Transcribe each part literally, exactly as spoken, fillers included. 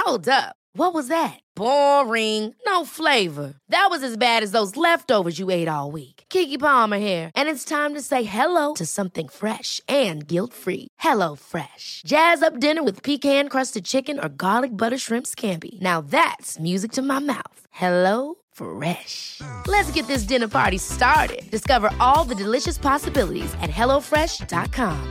Hold up. What was that? Boring. No flavor. That was as bad as those leftovers you ate all week. Keke Palmer here. And it's time to say hello to something fresh and guilt-free. Hello Fresh. Jazz up dinner with pecan-crusted chicken or garlic butter shrimp scampi. Now that's music to my mouth. Hello Fresh. Let's get this dinner party started. Discover all the delicious possibilities at hello fresh dot com.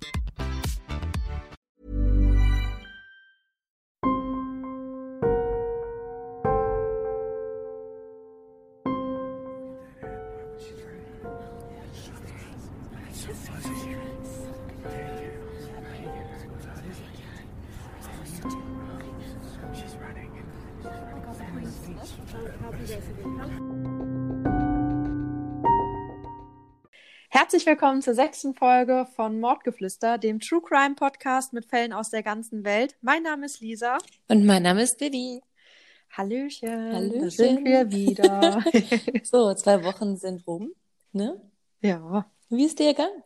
Herzlich willkommen zur sechsten Folge von Mordgeflüster, dem True Crime Podcast mit Fällen aus der ganzen Welt. Mein Name ist Lisa. Und mein Name ist Vivi. Hallöchen, Hallöchen. Da sind wir wieder. So, zwei Wochen sind rum, ne? Ja. Wie ist dir gegangen?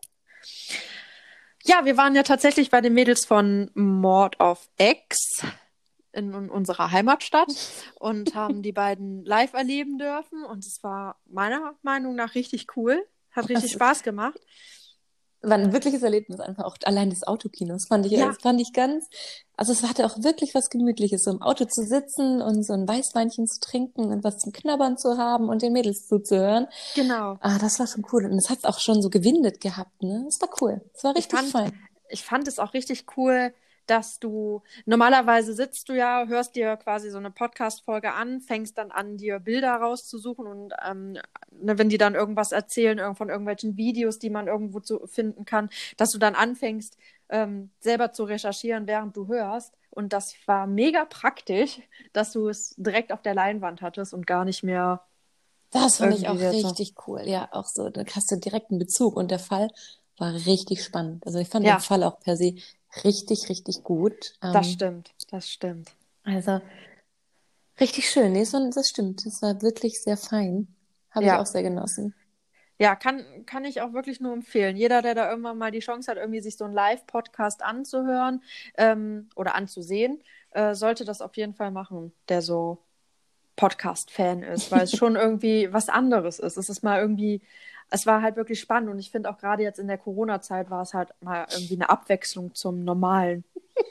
Ja, wir waren ja tatsächlich bei den Mädels von Mord of X in unserer Heimatstadt und haben die beiden live erleben dürfen. Und es war meiner Meinung nach richtig cool. Hat richtig Das Spaß gemacht. War ein wirkliches Erlebnis einfach. Auch allein des Autokinos fand ich, Ja. das fand ich ganz, also es hatte auch wirklich was Gemütliches, so im Auto zu sitzen und so ein Weißweinchen zu trinken und was zum Knabbern zu haben und den Mädels zuzuhören. Genau. Ah, das war schon cool. Und es hat auch schon so gewindet gehabt, ne? Das war cool. Das war richtig Ich fand, fein. ich fand es auch richtig cool, dass du, normalerweise sitzt du ja, hörst dir quasi so eine Podcast-Folge an, fängst dann an, dir Bilder rauszusuchen und ähm, ne, wenn die dann irgendwas erzählen, irg- von irgendwelchen Videos, die man irgendwo zu finden kann, dass du dann anfängst, ähm, selber zu recherchieren, während du hörst. Und das war mega praktisch, dass du es direkt auf der Leinwand hattest und gar nicht mehr Das fand ich auch irgendwie jetzt so. richtig cool. Ja, auch so, da hast du direkt einen Bezug und der Fall war richtig spannend. Also ich fand Ja. den Fall auch per se richtig, richtig gut. Das Ähm, stimmt, das stimmt. Also richtig schön. Nee, so, das stimmt. Das war wirklich sehr fein. Habe ich Ja. auch sehr genossen. Ja, kann, kann ich auch wirklich nur empfehlen. Jeder, der da irgendwann mal die Chance hat, irgendwie sich so einen Live-Podcast anzuhören ähm, oder anzusehen, äh, sollte das auf jeden Fall machen, der so Podcast-Fan ist, weil es schon irgendwie was anderes ist. Es ist mal irgendwie, es war halt wirklich spannend und ich finde auch gerade jetzt in der Corona-Zeit war es halt mal irgendwie eine Abwechslung zum Normalen.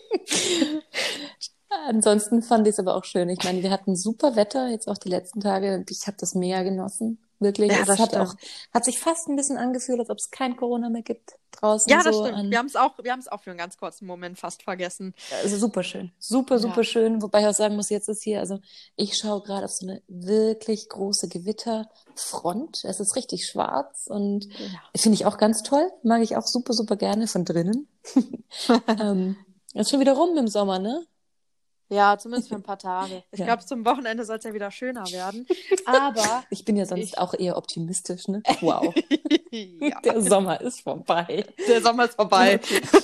Ansonsten fand ich es aber auch schön. Ich meine, wir hatten super Wetter, jetzt auch die letzten Tage. Ich habe das mega genossen. Wirklich. Ja, Es das hat stimmt. auch, hat sich fast ein bisschen angefühlt, als ob es kein Corona mehr gibt draußen. Ja, das so stimmt. an, Wir haben es auch, wir haben es auch für einen ganz kurzen Moment fast vergessen. Also super schön. Super, Ja. super schön. Wobei ich auch sagen muss, jetzt ist hier, also ich schaue gerade auf so eine wirklich große Gewitterfront. Es ist richtig schwarz und Ja. finde ich auch ganz toll. Mag ich auch super, super gerne von drinnen. ähm, ist schon wieder rum im Sommer, ne? Ja, zumindest für ein paar Tage. Ich Ja. glaube, zum Wochenende soll es ja wieder schöner werden. Aber Ich bin ja sonst Ich- auch eher optimistisch, ne? Wow. ja, Der Sommer ist vorbei. der Sommer ist vorbei.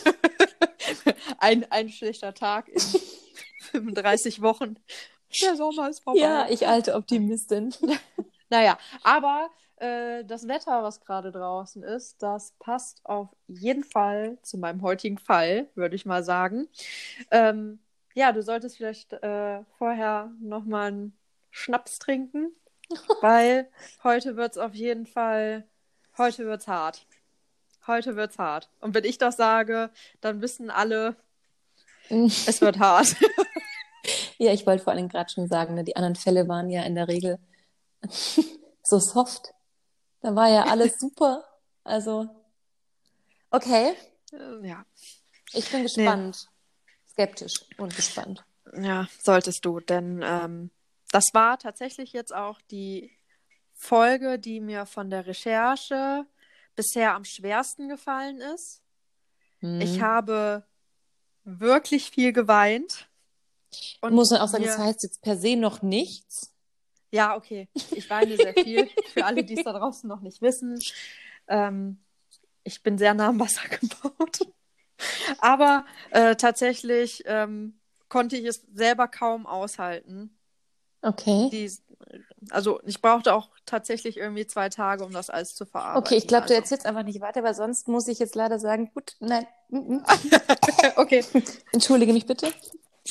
ein, ein schlechter Tag in fünfunddreißig Wochen. Der Sommer ist vorbei. Ja, ich alte Optimistin. Naja, aber äh, das Wetter, was gerade draußen ist, das passt auf jeden Fall zu meinem heutigen Fall, würde ich mal sagen. Ähm, ja, du solltest vielleicht äh, vorher nochmal einen Schnaps trinken, weil heute wird es auf jeden Fall, heute wird's hart. Heute wird's hart. Und wenn ich das sage, dann wissen alle, es wird hart. Ja, ich wollte vor allem gerade schon sagen, ne, die anderen Fälle waren ja in der Regel so soft. Da war ja alles super. Also, okay, Äh, ja. ich bin gespannt. Skeptisch und gespannt. Ja, solltest du, denn ähm, das war tatsächlich jetzt auch die Folge, die mir von der Recherche bisher am schwersten gefallen ist. Hm. Ich habe wirklich viel geweint. Und Muss man auch sagen, mir- das heißt jetzt per se noch nichts. Ja, okay. Ich weine sehr viel. Für alle, die es da draußen noch nicht wissen. Ähm, ich bin sehr nah am Wasser gebaut. Aber äh, tatsächlich ähm, konnte ich es selber kaum aushalten. Okay. Die, also ich brauchte auch tatsächlich irgendwie zwei Tage, um das alles zu verarbeiten. Okay, ich glaube, du also. erzählst einfach nicht weiter, weil sonst muss ich jetzt leider sagen, gut, nein. mm, mm. Okay. Entschuldige mich bitte.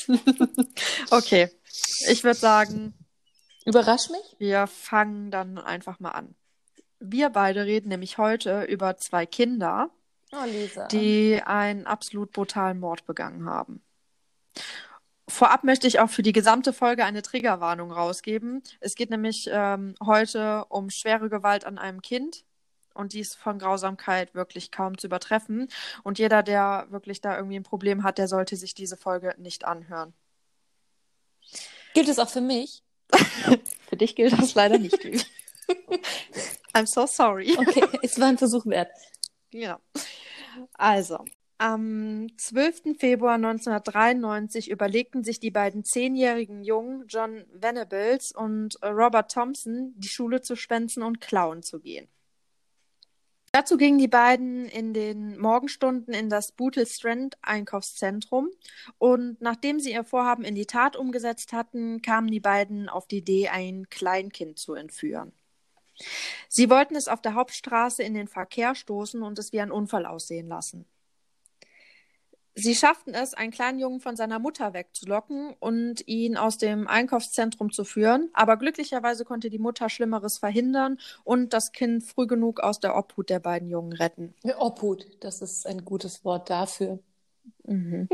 Okay, ich würde sagen, Überrasch mich? wir fangen dann einfach mal an. Wir beide reden nämlich heute über zwei Kinder, Oh, Lisa. die einen absolut brutalen Mord begangen haben. Vorab möchte ich auch für die gesamte Folge eine Triggerwarnung rausgeben. Es geht nämlich ähm, heute um schwere Gewalt an einem Kind und die ist von Grausamkeit wirklich kaum zu übertreffen. Und jeder, der wirklich da irgendwie ein Problem hat, der sollte sich diese Folge nicht anhören. Gilt es auch für mich? Für dich gilt das leider nicht, Vivi. I'm so sorry. Okay, es war ein Versuch wert. Ja. Also, am zwölften Februar neunzehnhundertdreiundneunzig überlegten sich die beiden zehnjährigen Jungen John Venables und Robert Thompson, die Schule zu schwänzen und klauen zu gehen. Dazu gingen die beiden in den Morgenstunden in das Bootle Strand Einkaufszentrum und nachdem sie ihr Vorhaben in die Tat umgesetzt hatten, kamen die beiden auf die Idee, ein Kleinkind zu entführen. Sie wollten es auf der Hauptstraße in den Verkehr stoßen und es wie ein Unfall aussehen lassen. Sie schafften es, einen kleinen Jungen von seiner Mutter wegzulocken und ihn aus dem Einkaufszentrum zu führen, aber glücklicherweise konnte die Mutter Schlimmeres verhindern und das Kind früh genug aus der Obhut der beiden Jungen retten. Obhut, das ist ein gutes Wort dafür. Mhm.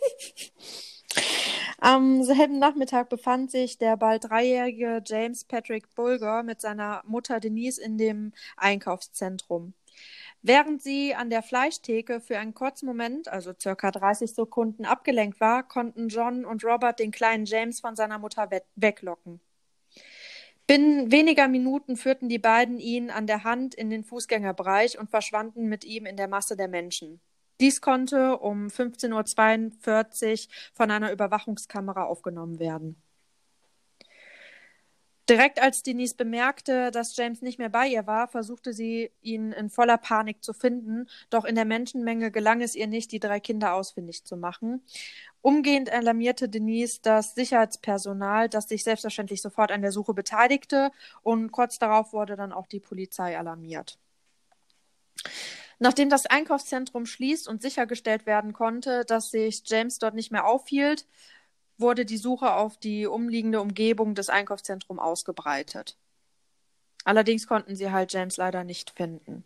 Am selben Nachmittag befand sich der bald dreijährige James Patrick Bulger mit seiner Mutter Denise in dem Einkaufszentrum. Während sie an der Fleischtheke für einen kurzen Moment, also circa dreißig Sekunden, abgelenkt war, konnten John und Robert den kleinen James von seiner Mutter we- weglocken. Binnen weniger Minuten führten die beiden ihn an der Hand in den Fußgängerbereich und verschwanden mit ihm in der Masse der Menschen. Dies konnte um fünfzehn Uhr zweiundvierzig von einer Überwachungskamera aufgenommen werden. Direkt als Denise bemerkte, dass James nicht mehr bei ihr war, versuchte sie, ihn in voller Panik zu finden, doch in der Menschenmenge gelang es ihr nicht, die drei Kinder ausfindig zu machen. Umgehend alarmierte Denise das Sicherheitspersonal, das sich selbstverständlich sofort an der Suche beteiligte, und kurz darauf wurde dann auch die Polizei alarmiert. Nachdem das Einkaufszentrum schließt und sichergestellt werden konnte, dass sich James dort nicht mehr aufhielt, wurde die Suche auf die umliegende Umgebung des Einkaufszentrums ausgebreitet. Allerdings konnten sie halt James leider nicht finden.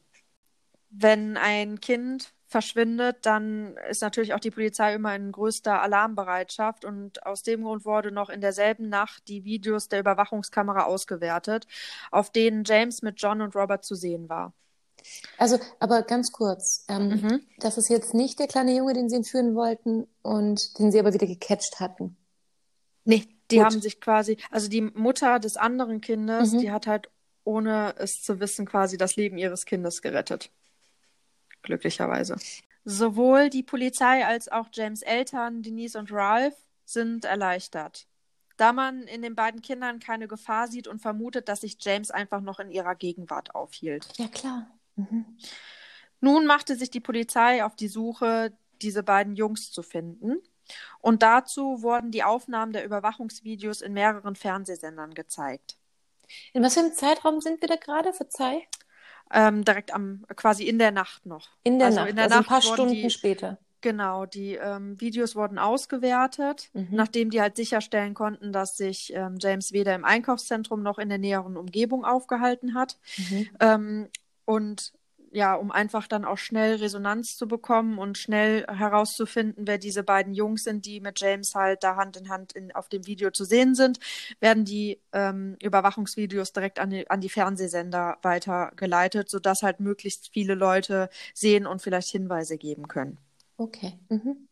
Wenn ein Kind verschwindet, dann ist natürlich auch die Polizei immer in größter Alarmbereitschaft und aus dem Grund wurde noch in derselben Nacht die Videos der Überwachungskamera ausgewertet, auf denen James mit John und Robert zu sehen war. Also, aber ganz kurz, ähm, Mhm. das ist jetzt nicht der kleine Junge, den sie entführen wollten und den sie aber wieder gecatcht hatten. Nee, die Gut. haben sich quasi, also die Mutter des anderen Kindes, Mhm. die hat halt, ohne es zu wissen, quasi das Leben ihres Kindes gerettet. Glücklicherweise. Sowohl die Polizei als auch James' Eltern, Denise und Ralph, sind erleichtert. Da man in den beiden Kindern keine Gefahr sieht und vermutet, dass sich James einfach noch in ihrer Gegenwart aufhielt. Ja, klar. Mhm. Nun machte sich die Polizei auf die Suche, diese beiden Jungs zu finden. Und dazu wurden die Aufnahmen der Überwachungsvideos in mehreren Fernsehsendern gezeigt. In was für einem Zeitraum sind wir da gerade? Verzeih? Ähm, direkt am, quasi in der Nacht noch. In der also Nacht, in der also ein Nacht paar wurden Stunden die, später. genau, die ähm, Videos wurden ausgewertet, Mhm. nachdem die halt sicherstellen konnten, dass sich ähm, James weder im Einkaufszentrum noch in der näheren Umgebung aufgehalten hat. Mhm. Ähm, und ja, um einfach dann auch schnell Resonanz zu bekommen und schnell herauszufinden, wer diese beiden Jungs sind, die mit James halt da Hand in Hand in, auf dem Video zu sehen sind, werden die ähm, Überwachungsvideos direkt an die, an die Fernsehsender weitergeleitet, sodass halt möglichst viele Leute sehen und vielleicht Hinweise geben können. Okay. Mhm.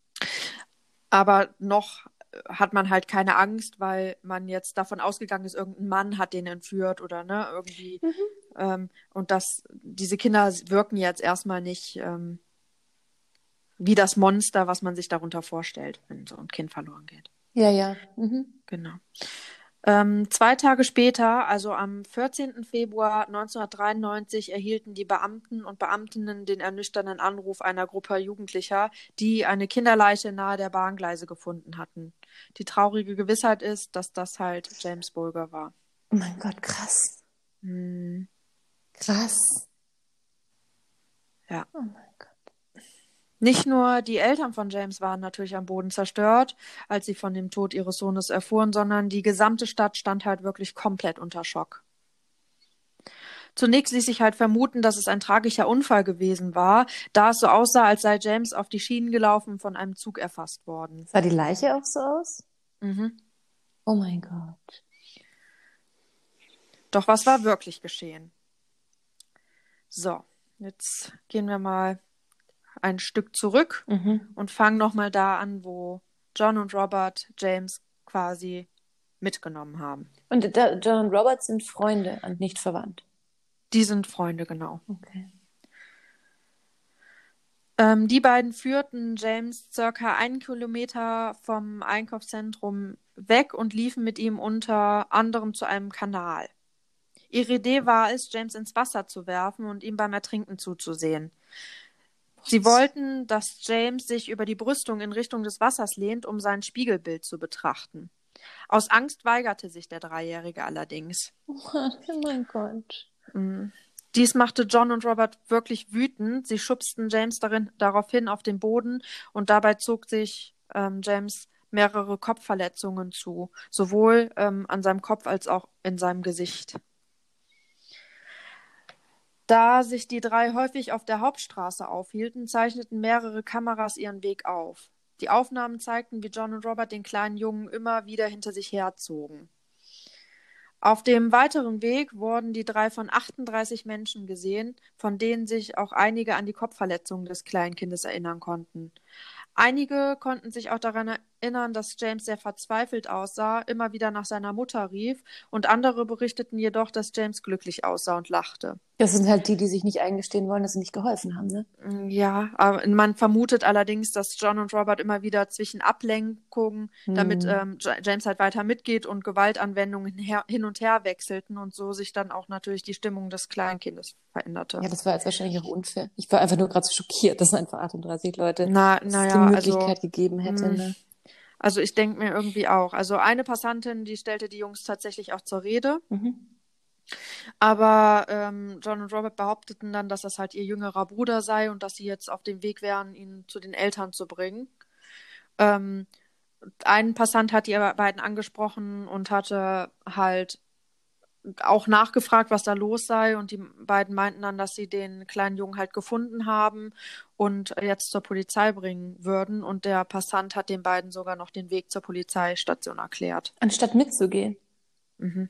Aber noch hat man halt keine Angst, weil man jetzt davon ausgegangen ist, irgendein Mann hat den entführt oder ne, irgendwie. Mhm. Ähm, und dass diese Kinder wirken jetzt erstmal nicht ähm, wie das Monster, was man sich darunter vorstellt, wenn so ein Kind verloren geht. Ja, ja. Mhm. Genau. Ähm, zwei Tage später, also am vierzehnten Februar neunzehnhundertdreiundneunzig, erhielten die Beamten und Beamtinnen den ernüchternden Anruf einer Gruppe Jugendlicher, die eine Kinderleiche nahe der Bahngleise gefunden hatten. Die traurige Gewissheit ist, dass das halt James Bulger war. Oh mein Gott, krass. Hm, Krass. ja. Oh mein Gott. Nicht nur die Eltern von James waren natürlich am Boden zerstört, als sie von dem Tod ihres Sohnes erfuhren, sondern die gesamte Stadt stand halt wirklich komplett unter Schock. Zunächst ließ sich halt vermuten, dass es ein tragischer Unfall gewesen war, da es so aussah, als sei James auf die Schienen gelaufen und von einem Zug erfasst worden. Sah die Leiche auch so aus? Mhm. Oh mein Gott. Doch was war wirklich geschehen? So, jetzt gehen wir mal ein Stück zurück Mhm. und fangen nochmal da an, wo John und Robert James quasi mitgenommen haben. Und da, John und Robert sind Freunde und nicht verwandt. Die sind Freunde, genau. Okay. Ähm, die beiden führten James circa einen Kilometer vom Einkaufszentrum weg und liefen mit ihm unter anderem zu einem Kanal. Ihre Idee war es, James ins Wasser zu werfen und ihm beim Ertrinken zuzusehen. Sie wollten, dass James sich über die Brüstung in Richtung des Wassers lehnt, um sein Spiegelbild zu betrachten. Aus Angst weigerte sich der Dreijährige allerdings. Oh mein Gott. Mhm. Dies machte John und Robert wirklich wütend. Sie schubsten James darin, daraufhin auf den Boden und dabei zog sich ähm, James mehrere Kopfverletzungen zu, sowohl ähm, an seinem Kopf als auch in seinem Gesicht. Da sich die drei häufig auf der Hauptstraße aufhielten, zeichneten mehrere Kameras ihren Weg auf. Die Aufnahmen zeigten, wie John und Robert den kleinen Jungen immer wieder hinter sich herzogen. Auf dem weiteren Weg wurden die drei von achtunddreißig Menschen gesehen, von denen sich auch einige an die Kopfverletzungen des Kleinkindes erinnern konnten. Einige konnten sich auch daran erinnern, dass James sehr verzweifelt aussah, immer wieder nach seiner Mutter rief, und andere berichteten jedoch, dass James glücklich aussah und lachte. Das sind halt die, die sich nicht eingestehen wollen, dass sie nicht geholfen haben, ne? Ja, aber man vermutet allerdings, dass John und Robert immer wieder zwischen Ablenkungen, damit Hm. ähm, J- James halt weiter mitgeht, und Gewaltanwendungen her hin und her wechselten und so sich dann auch natürlich die Stimmung des Kleinkindes veränderte. Ja, das war jetzt wahrscheinlich auch unfair. Ich war einfach nur gerade so schockiert, dass einfach achtunddreißig Leute Na, es naja, die also, Möglichkeit gegeben hätte, mh, ne? also ich denke mir irgendwie auch. Also eine Passantin, die stellte die Jungs tatsächlich auch zur Rede. Mhm. Aber ähm, John und Robert behaupteten dann, dass das halt ihr jüngerer Bruder sei und dass sie jetzt auf dem Weg wären, ihn zu den Eltern zu bringen. Ähm, ein Passant hat die beiden angesprochen und hatte halt auch nachgefragt, was da los sei. Und die beiden meinten dann, dass sie den kleinen Jungen halt gefunden haben und jetzt zur Polizei bringen würden. Und der Passant hat den beiden sogar noch den Weg zur Polizeistation erklärt. Anstatt mitzugehen. Mhm.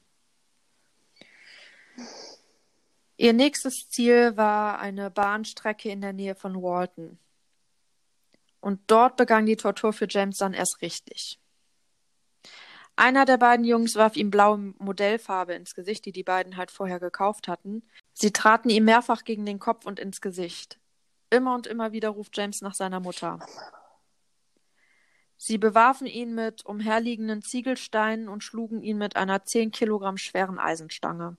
Ihr nächstes Ziel war eine Bahnstrecke in der Nähe von Walton. Und dort begann die Tortur für James dann erst richtig. Einer der beiden Jungs warf ihm blaue Modellfarbe ins Gesicht, die die beiden halt vorher gekauft hatten. Sie traten ihm mehrfach gegen den Kopf und ins Gesicht. Immer und immer wieder ruft James nach seiner Mutter. Sie bewarfen ihn mit umherliegenden Ziegelsteinen und schlugen ihn mit einer zehn Kilogramm schweren Eisenstange.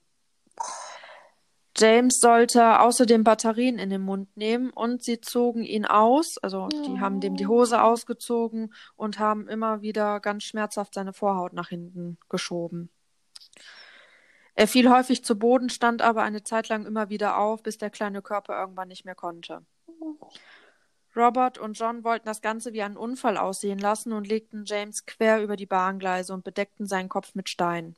James sollte außerdem Batterien in den Mund nehmen und sie zogen ihn aus, also die haben dem die Hose ausgezogen und haben immer wieder ganz schmerzhaft seine Vorhaut nach hinten geschoben. Er fiel häufig zu Boden, stand aber eine Zeit lang immer wieder auf, bis der kleine Körper irgendwann nicht mehr konnte. Robert und John wollten das Ganze wie einen Unfall aussehen lassen und legten James quer über die Bahngleise und bedeckten seinen Kopf mit Steinen.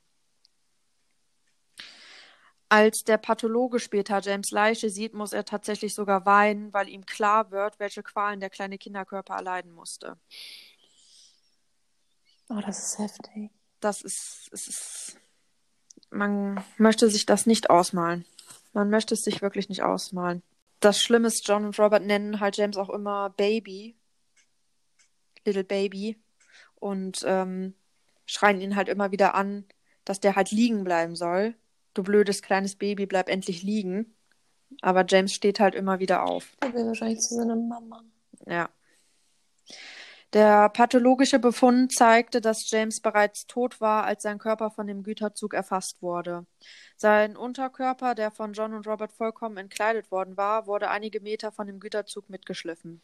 Als der Pathologe später James' Leiche sieht, muss er tatsächlich sogar weinen, weil ihm klar wird, welche Qualen der kleine Kinderkörper erleiden musste. Oh, das ist heftig. Das ist, es ist, man möchte sich das nicht ausmalen. Man möchte es sich wirklich nicht ausmalen. Das Schlimme ist, John und Robert nennen halt James auch immer Baby, Little Baby, und ähm, schreien ihn halt immer wieder an, dass der halt liegen bleiben soll. Du blödes kleines Baby, bleib endlich liegen. Aber James steht halt immer wieder auf. Der will wahrscheinlich zu seiner Mama. Ja. Der pathologische Befund zeigte, dass James bereits tot war, als sein Körper von dem Güterzug erfasst wurde. Sein Unterkörper, der von John und Robert vollkommen entkleidet worden war, wurde einige Meter von dem Güterzug mitgeschliffen.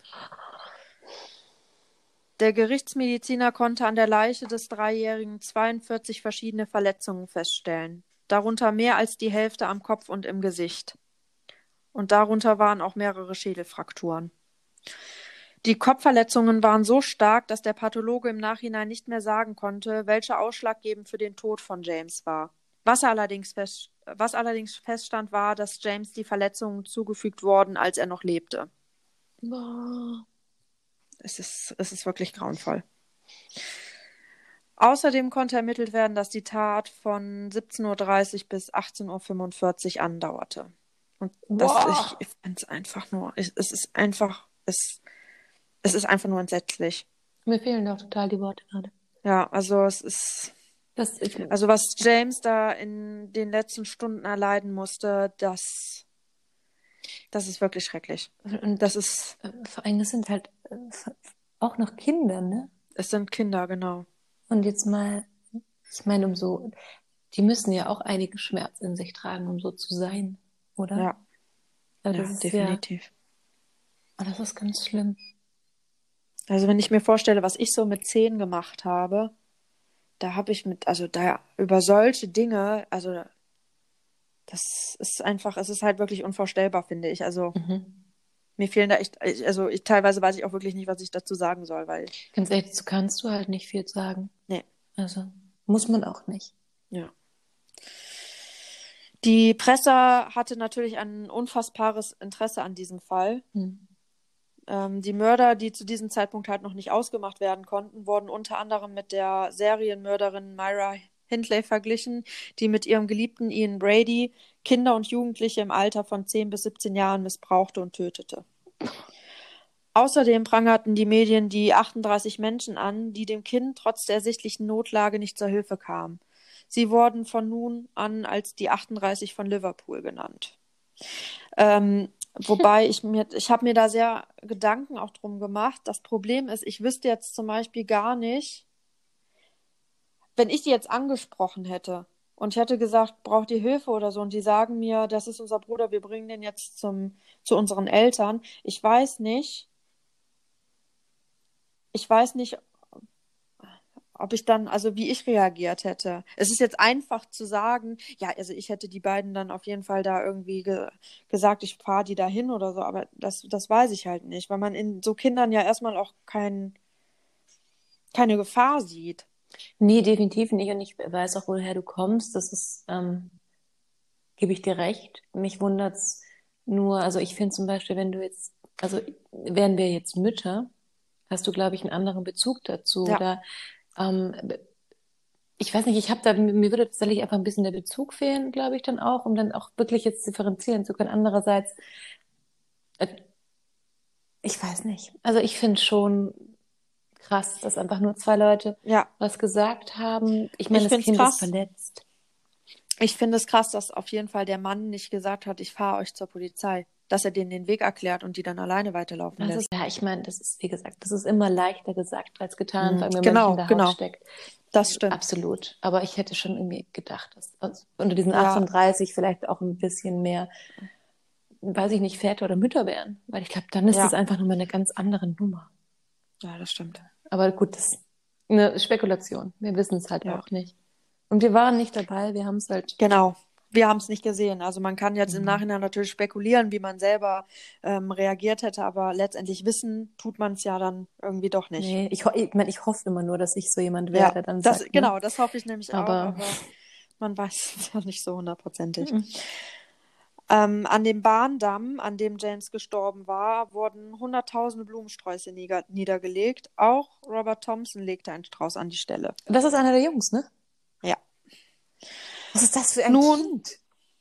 Der Gerichtsmediziner konnte an der Leiche des Dreijährigen zweiundvierzig verschiedene Verletzungen feststellen, darunter mehr als die Hälfte am Kopf und im Gesicht. Und darunter waren auch mehrere Schädelfrakturen. Die Kopfverletzungen waren so stark, dass der Pathologe im Nachhinein nicht mehr sagen konnte, welcher ausschlaggebend für den Tod von James war. Was allerdings, fest, was allerdings feststand, war, dass James die Verletzungen zugefügt wurden, als er noch lebte. Boah. Es ist, es ist wirklich grauenvoll. Außerdem konnte ermittelt werden, dass die Tat von siebzehn Uhr dreißig bis achtzehn Uhr fünfundvierzig andauerte. Und das, Boah. ich, ich finde es einfach nur, ich, es ist einfach, es, es ist einfach nur entsetzlich. Mir fehlen doch total die Worte gerade. Ja, also es ist, Das, ich, also was James da in den letzten Stunden erleiden musste, das, das ist wirklich schrecklich. und Das ist, äh, vor allem, das sind halt äh, auch noch Kinder, ne? es sind Kinder, genau. Und jetzt mal, ich meine, um so, die müssen ja auch einige Schmerz in sich tragen, um so zu sein, oder? Ja, Also ja, das ist definitiv. ja, oh, das ist ganz schlimm. Also wenn ich mir vorstelle, was ich so mit zehn gemacht habe, da habe ich mit, also da über solche Dinge, also das ist einfach, es ist halt wirklich unvorstellbar, finde ich. Also Mhm. mir fehlen da echt, also ich teilweise weiß ich auch wirklich nicht, was ich dazu sagen soll, weil, Ganz ehrlich, dazu kannst du halt nicht viel sagen. nee, Also muss man auch nicht. ja. Die Presse hatte natürlich ein unfassbares Interesse an diesem Fall. Hm. Ähm, die Mörder, die zu diesem Zeitpunkt halt noch nicht ausgemacht werden konnten, wurden unter anderem mit der Serienmörderin Myra Hindley verglichen, die mit ihrem Geliebten Ian Brady Kinder und Jugendliche im Alter von zehn bis siebzehn Jahren missbrauchte und tötete. Außerdem prangerten die Medien die achtunddreißig Menschen an, die dem Kind trotz der ersichtlichen Notlage nicht zur Hilfe kamen. Sie wurden von nun an als die achtunddreißig von Liverpool genannt. Ähm, wobei ich mir, ich habe mir da sehr Gedanken auch drum gemacht. Das Problem ist, ich wüsste jetzt zum Beispiel gar nicht, wenn ich die jetzt angesprochen hätte und ich hätte gesagt, braucht ihr Hilfe oder so, und die sagen mir, das ist unser Bruder, wir bringen den jetzt zum, zu unseren Eltern. Ich weiß nicht, ich weiß nicht, ob ich dann, also wie ich reagiert hätte. Es ist jetzt einfach zu sagen, ja, also ich hätte die beiden dann auf jeden Fall da irgendwie ge gesagt, ich fahre die da hin oder so, aber das, das weiß ich halt nicht, weil man in so Kindern ja erstmal auch kein, keine Gefahr sieht. Nee, definitiv nicht. Und ich weiß auch, woher du kommst. Das ist, ähm, gebe ich dir recht. Mich wundert's nur, also ich finde zum Beispiel, wenn du jetzt, also wären wir jetzt Mütter, hast du, glaube ich, einen anderen Bezug dazu. Ja. Oder ähm, ich weiß nicht, ich habe da, mir würde tatsächlich einfach ein bisschen der Bezug fehlen, glaube ich, dann auch, um dann auch wirklich jetzt differenzieren zu können. Andererseits, äh, ich weiß nicht. Also ich finde schon krass, dass einfach nur zwei Leute Ja, was gesagt haben. Ich meine, ich das finde es Kind ist krass. verletzt. Ich finde es krass, dass auf jeden Fall der Mann nicht gesagt hat, ich fahre euch zur Polizei. Dass er denen den Weg erklärt und die dann alleine weiterlaufen Das lässt. ist, ja, ich meine, das ist, wie gesagt, das ist immer leichter gesagt als getan, Mhm. vor allem wenn man Genau, nicht in der genau. Haut steckt. Das stimmt. Absolut. Aber ich hätte schon irgendwie gedacht, dass dass unter diesen Ja. achtunddreißig vielleicht auch ein bisschen mehr, weiß ich nicht, Väter oder Mütter wären. Weil ich glaube, dann ist Ja. das einfach nochmal eine ganz andere Nummer. Ja, das stimmt. Aber gut, das ist eine Spekulation. Wir wissen es halt Ja. auch nicht. Und wir waren nicht dabei, wir haben es halt. Genau. Wir haben es nicht gesehen. Also man kann jetzt Mhm. im Nachhinein natürlich spekulieren, wie man selber ähm, reagiert hätte, aber letztendlich wissen tut man es ja dann irgendwie doch nicht. Nee, ich, ho ich meine, ich hoffe immer nur, dass ich so jemand wäre, Ja, der dann das, sagt, genau, ne? das hoffe ich nämlich Aber- auch, aber man weiß es ja nicht so hundertprozentig. Mhm. Ähm, an dem Bahndamm, an dem James gestorben war, wurden hunderttausende Blumensträuße nieder niedergelegt. Auch Robert Thompson legte einen Strauß an die Stelle. Das ist einer der Jungs, ne? Ja. Was ist das für ein Nun- Kind?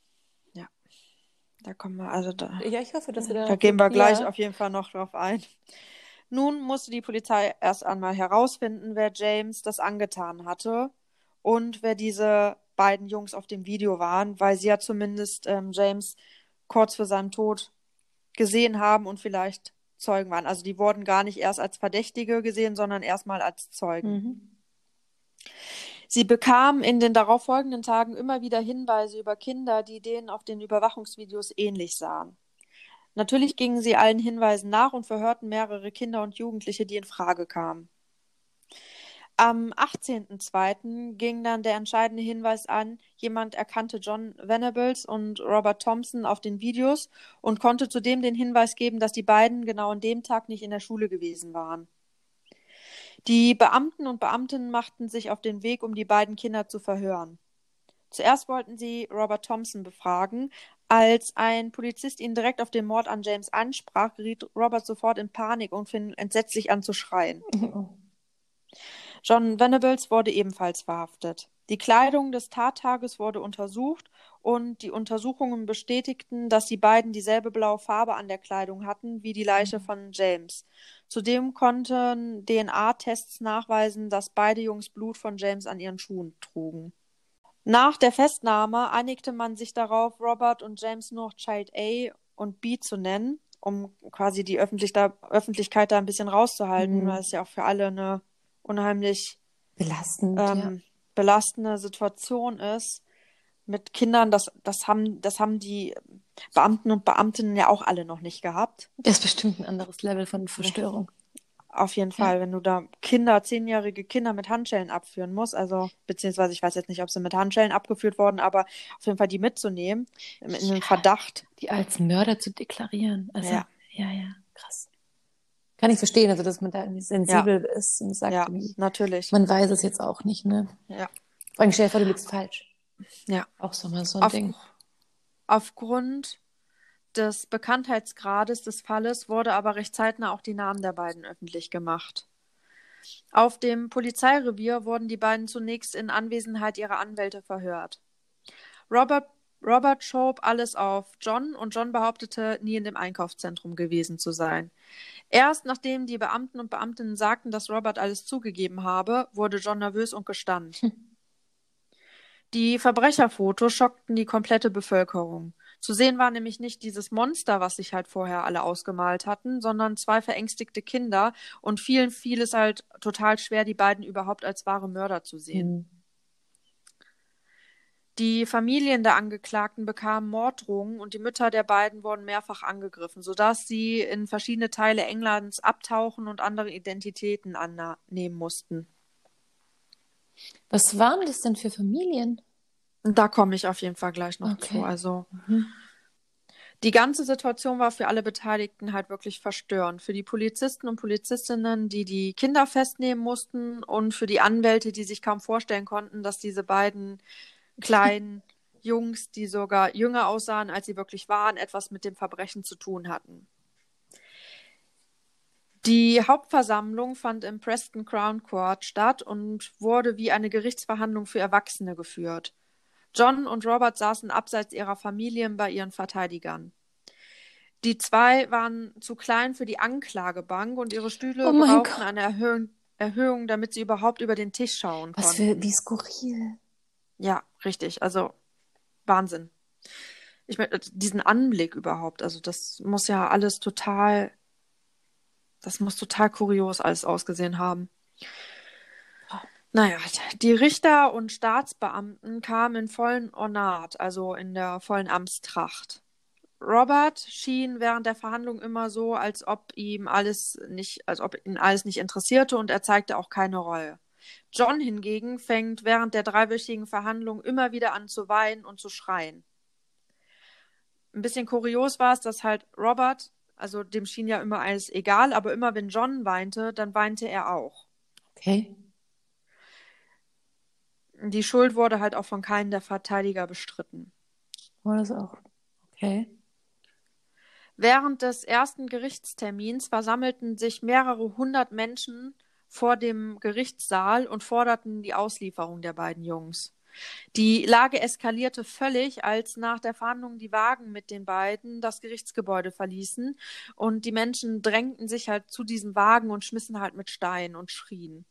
Da kommen wir, also da, Ja, ich hoffe, dass wir da. da gehen wir gleich ja. auf jeden Fall noch drauf ein. Nun musste die Polizei erst einmal herausfinden, wer James das angetan hatte und wer diese beiden Jungs auf dem Video waren, weil sie ja zumindest ähm, James kurz vor seinem Tod gesehen haben und vielleicht Zeugen waren. Also die wurden gar nicht erst als Verdächtige gesehen, sondern erstmal als Zeugen. Mhm. Sie bekamen in den darauffolgenden Tagen immer wieder Hinweise über Kinder, die denen auf den Überwachungsvideos ähnlich sahen. Natürlich gingen sie allen Hinweisen nach und verhörten mehrere Kinder und Jugendliche, die in Frage kamen. Am achtzehnten zweiten ging dann der entscheidende Hinweis an, jemand erkannte John Venables und Robert Thompson auf den Videos und konnte zudem den Hinweis geben, dass die beiden genau an dem Tag nicht in der Schule gewesen waren. Die Beamten und Beamtinnen machten sich auf den Weg, um die beiden Kinder zu verhören. Zuerst wollten sie Robert Thompson befragen. Als ein Polizist ihn direkt auf den Mord an James ansprach, geriet Robert sofort in Panik und fing entsetzlich an zu schreien. John Venables wurde ebenfalls verhaftet. Die Kleidung des Tattages wurde untersucht und die Untersuchungen bestätigten, dass die beiden dieselbe blaue Farbe an der Kleidung hatten wie die Leiche von James. Zudem konnten D N A-Tests nachweisen, dass beide Jungs Blut von James an ihren Schuhen trugen. Nach der Festnahme einigte man sich darauf, Robert und James nur noch Child A und B zu nennen, um quasi die Öffentlich- da, Öffentlichkeit da ein bisschen rauszuhalten, Mhm. weil es ja auch für alle eine unheimlich Belastend, ähm, ja. belastende Situation ist. Mit Kindern, das, das haben, das haben die Beamten und Beamtinnen ja auch alle noch nicht gehabt. Das ist bestimmt ein anderes Level von Verstörung. Auf jeden Ja. Fall, wenn du da Kinder, zehnjährige Kinder mit Handschellen abführen musst, also beziehungsweise ich weiß jetzt nicht, ob sie mit Handschellen abgeführt wurden, aber auf jeden Fall die mitzunehmen, in einem Ja. Verdacht. Die als Mörder zu deklarieren. Also, Ja. ja, ja, krass. Kann ich verstehen, also dass man da irgendwie sensibel ist und sagt, Ja, irgendwie, natürlich. man weiß es jetzt auch nicht, ne? Ja. Vor allem stell dir vor, du liegst falsch. Ja. Auch so mal so ein Auf, Ding. aufgrund des Bekanntheitsgrades des Falles wurde aber recht zeitnah auch die Namen der beiden öffentlich gemacht. Auf dem Polizeirevier wurden die beiden zunächst in Anwesenheit ihrer Anwälte verhört. Robert, Robert schob alles auf John und John behauptete, nie in dem Einkaufszentrum gewesen zu sein. Erst nachdem die Beamten und Beamtinnen sagten, dass Robert alles zugegeben habe, wurde John nervös und gestand. Die Verbrecherfotos schockten die komplette Bevölkerung. Zu sehen war nämlich nicht dieses Monster, was sich halt vorher alle ausgemalt hatten, sondern zwei verängstigte Kinder und vielen fiel es halt total schwer, die beiden überhaupt als wahre Mörder zu sehen. Mhm. Die Familien der Angeklagten bekamen Morddrohungen und die Mütter der beiden wurden mehrfach angegriffen, sodass sie in verschiedene Teile Englands abtauchen und andere Identitäten annehmen mussten. Was waren das denn für Familien? Und da komme ich auf jeden Fall gleich noch Okay. zu. Also Mhm. die ganze Situation war für alle Beteiligten halt wirklich verstörend. Für die Polizisten und Polizistinnen, die die Kinder festnehmen mussten, und für die Anwälte, die sich kaum vorstellen konnten, dass diese beiden kleinen Jungs, die sogar jünger aussahen, als sie wirklich waren, etwas mit dem Verbrechen zu tun hatten. Die Hauptversammlung fand im Preston Crown Court statt und wurde wie eine Gerichtsverhandlung für Erwachsene geführt. John und Robert saßen abseits ihrer Familien bei ihren Verteidigern. Die zwei waren zu klein für die Anklagebank und ihre Stühle Oh mein brauchten Gott. eine Erhöhung, Erhöhung, damit sie überhaupt über den Tisch schauen Was konnten. für, wie skurril. Ja, richtig. Also Wahnsinn. Ich meine, diesen Anblick überhaupt, also das muss ja alles total, das muss total kurios alles ausgesehen haben. Naja, die Richter und Staatsbeamten kamen in vollen Ornat, also in der vollen Amtstracht. Robert schien während der Verhandlung immer so, als ob ihm alles nicht, als ob ihn alles nicht interessierte, und er zeigte auch keine Reue. John hingegen fängt während der dreiwöchigen Verhandlung immer wieder an zu weinen und zu schreien. Ein bisschen kurios war es, dass halt Robert, also dem schien ja immer alles egal, aber immer wenn John weinte, dann weinte er auch. Okay. Die Schuld wurde halt auch von keinem der Verteidiger bestritten. War das auch. Okay. Während des ersten Gerichtstermins versammelten sich mehrere hundert Menschen vor dem Gerichtssaal und forderten die Auslieferung der beiden Jungs. Die Lage eskalierte völlig, als nach der Verhandlung die Wagen mit den beiden das Gerichtsgebäude verließen und die Menschen drängten sich halt zu diesem Wagen und schmissen halt mit Steinen und schrien.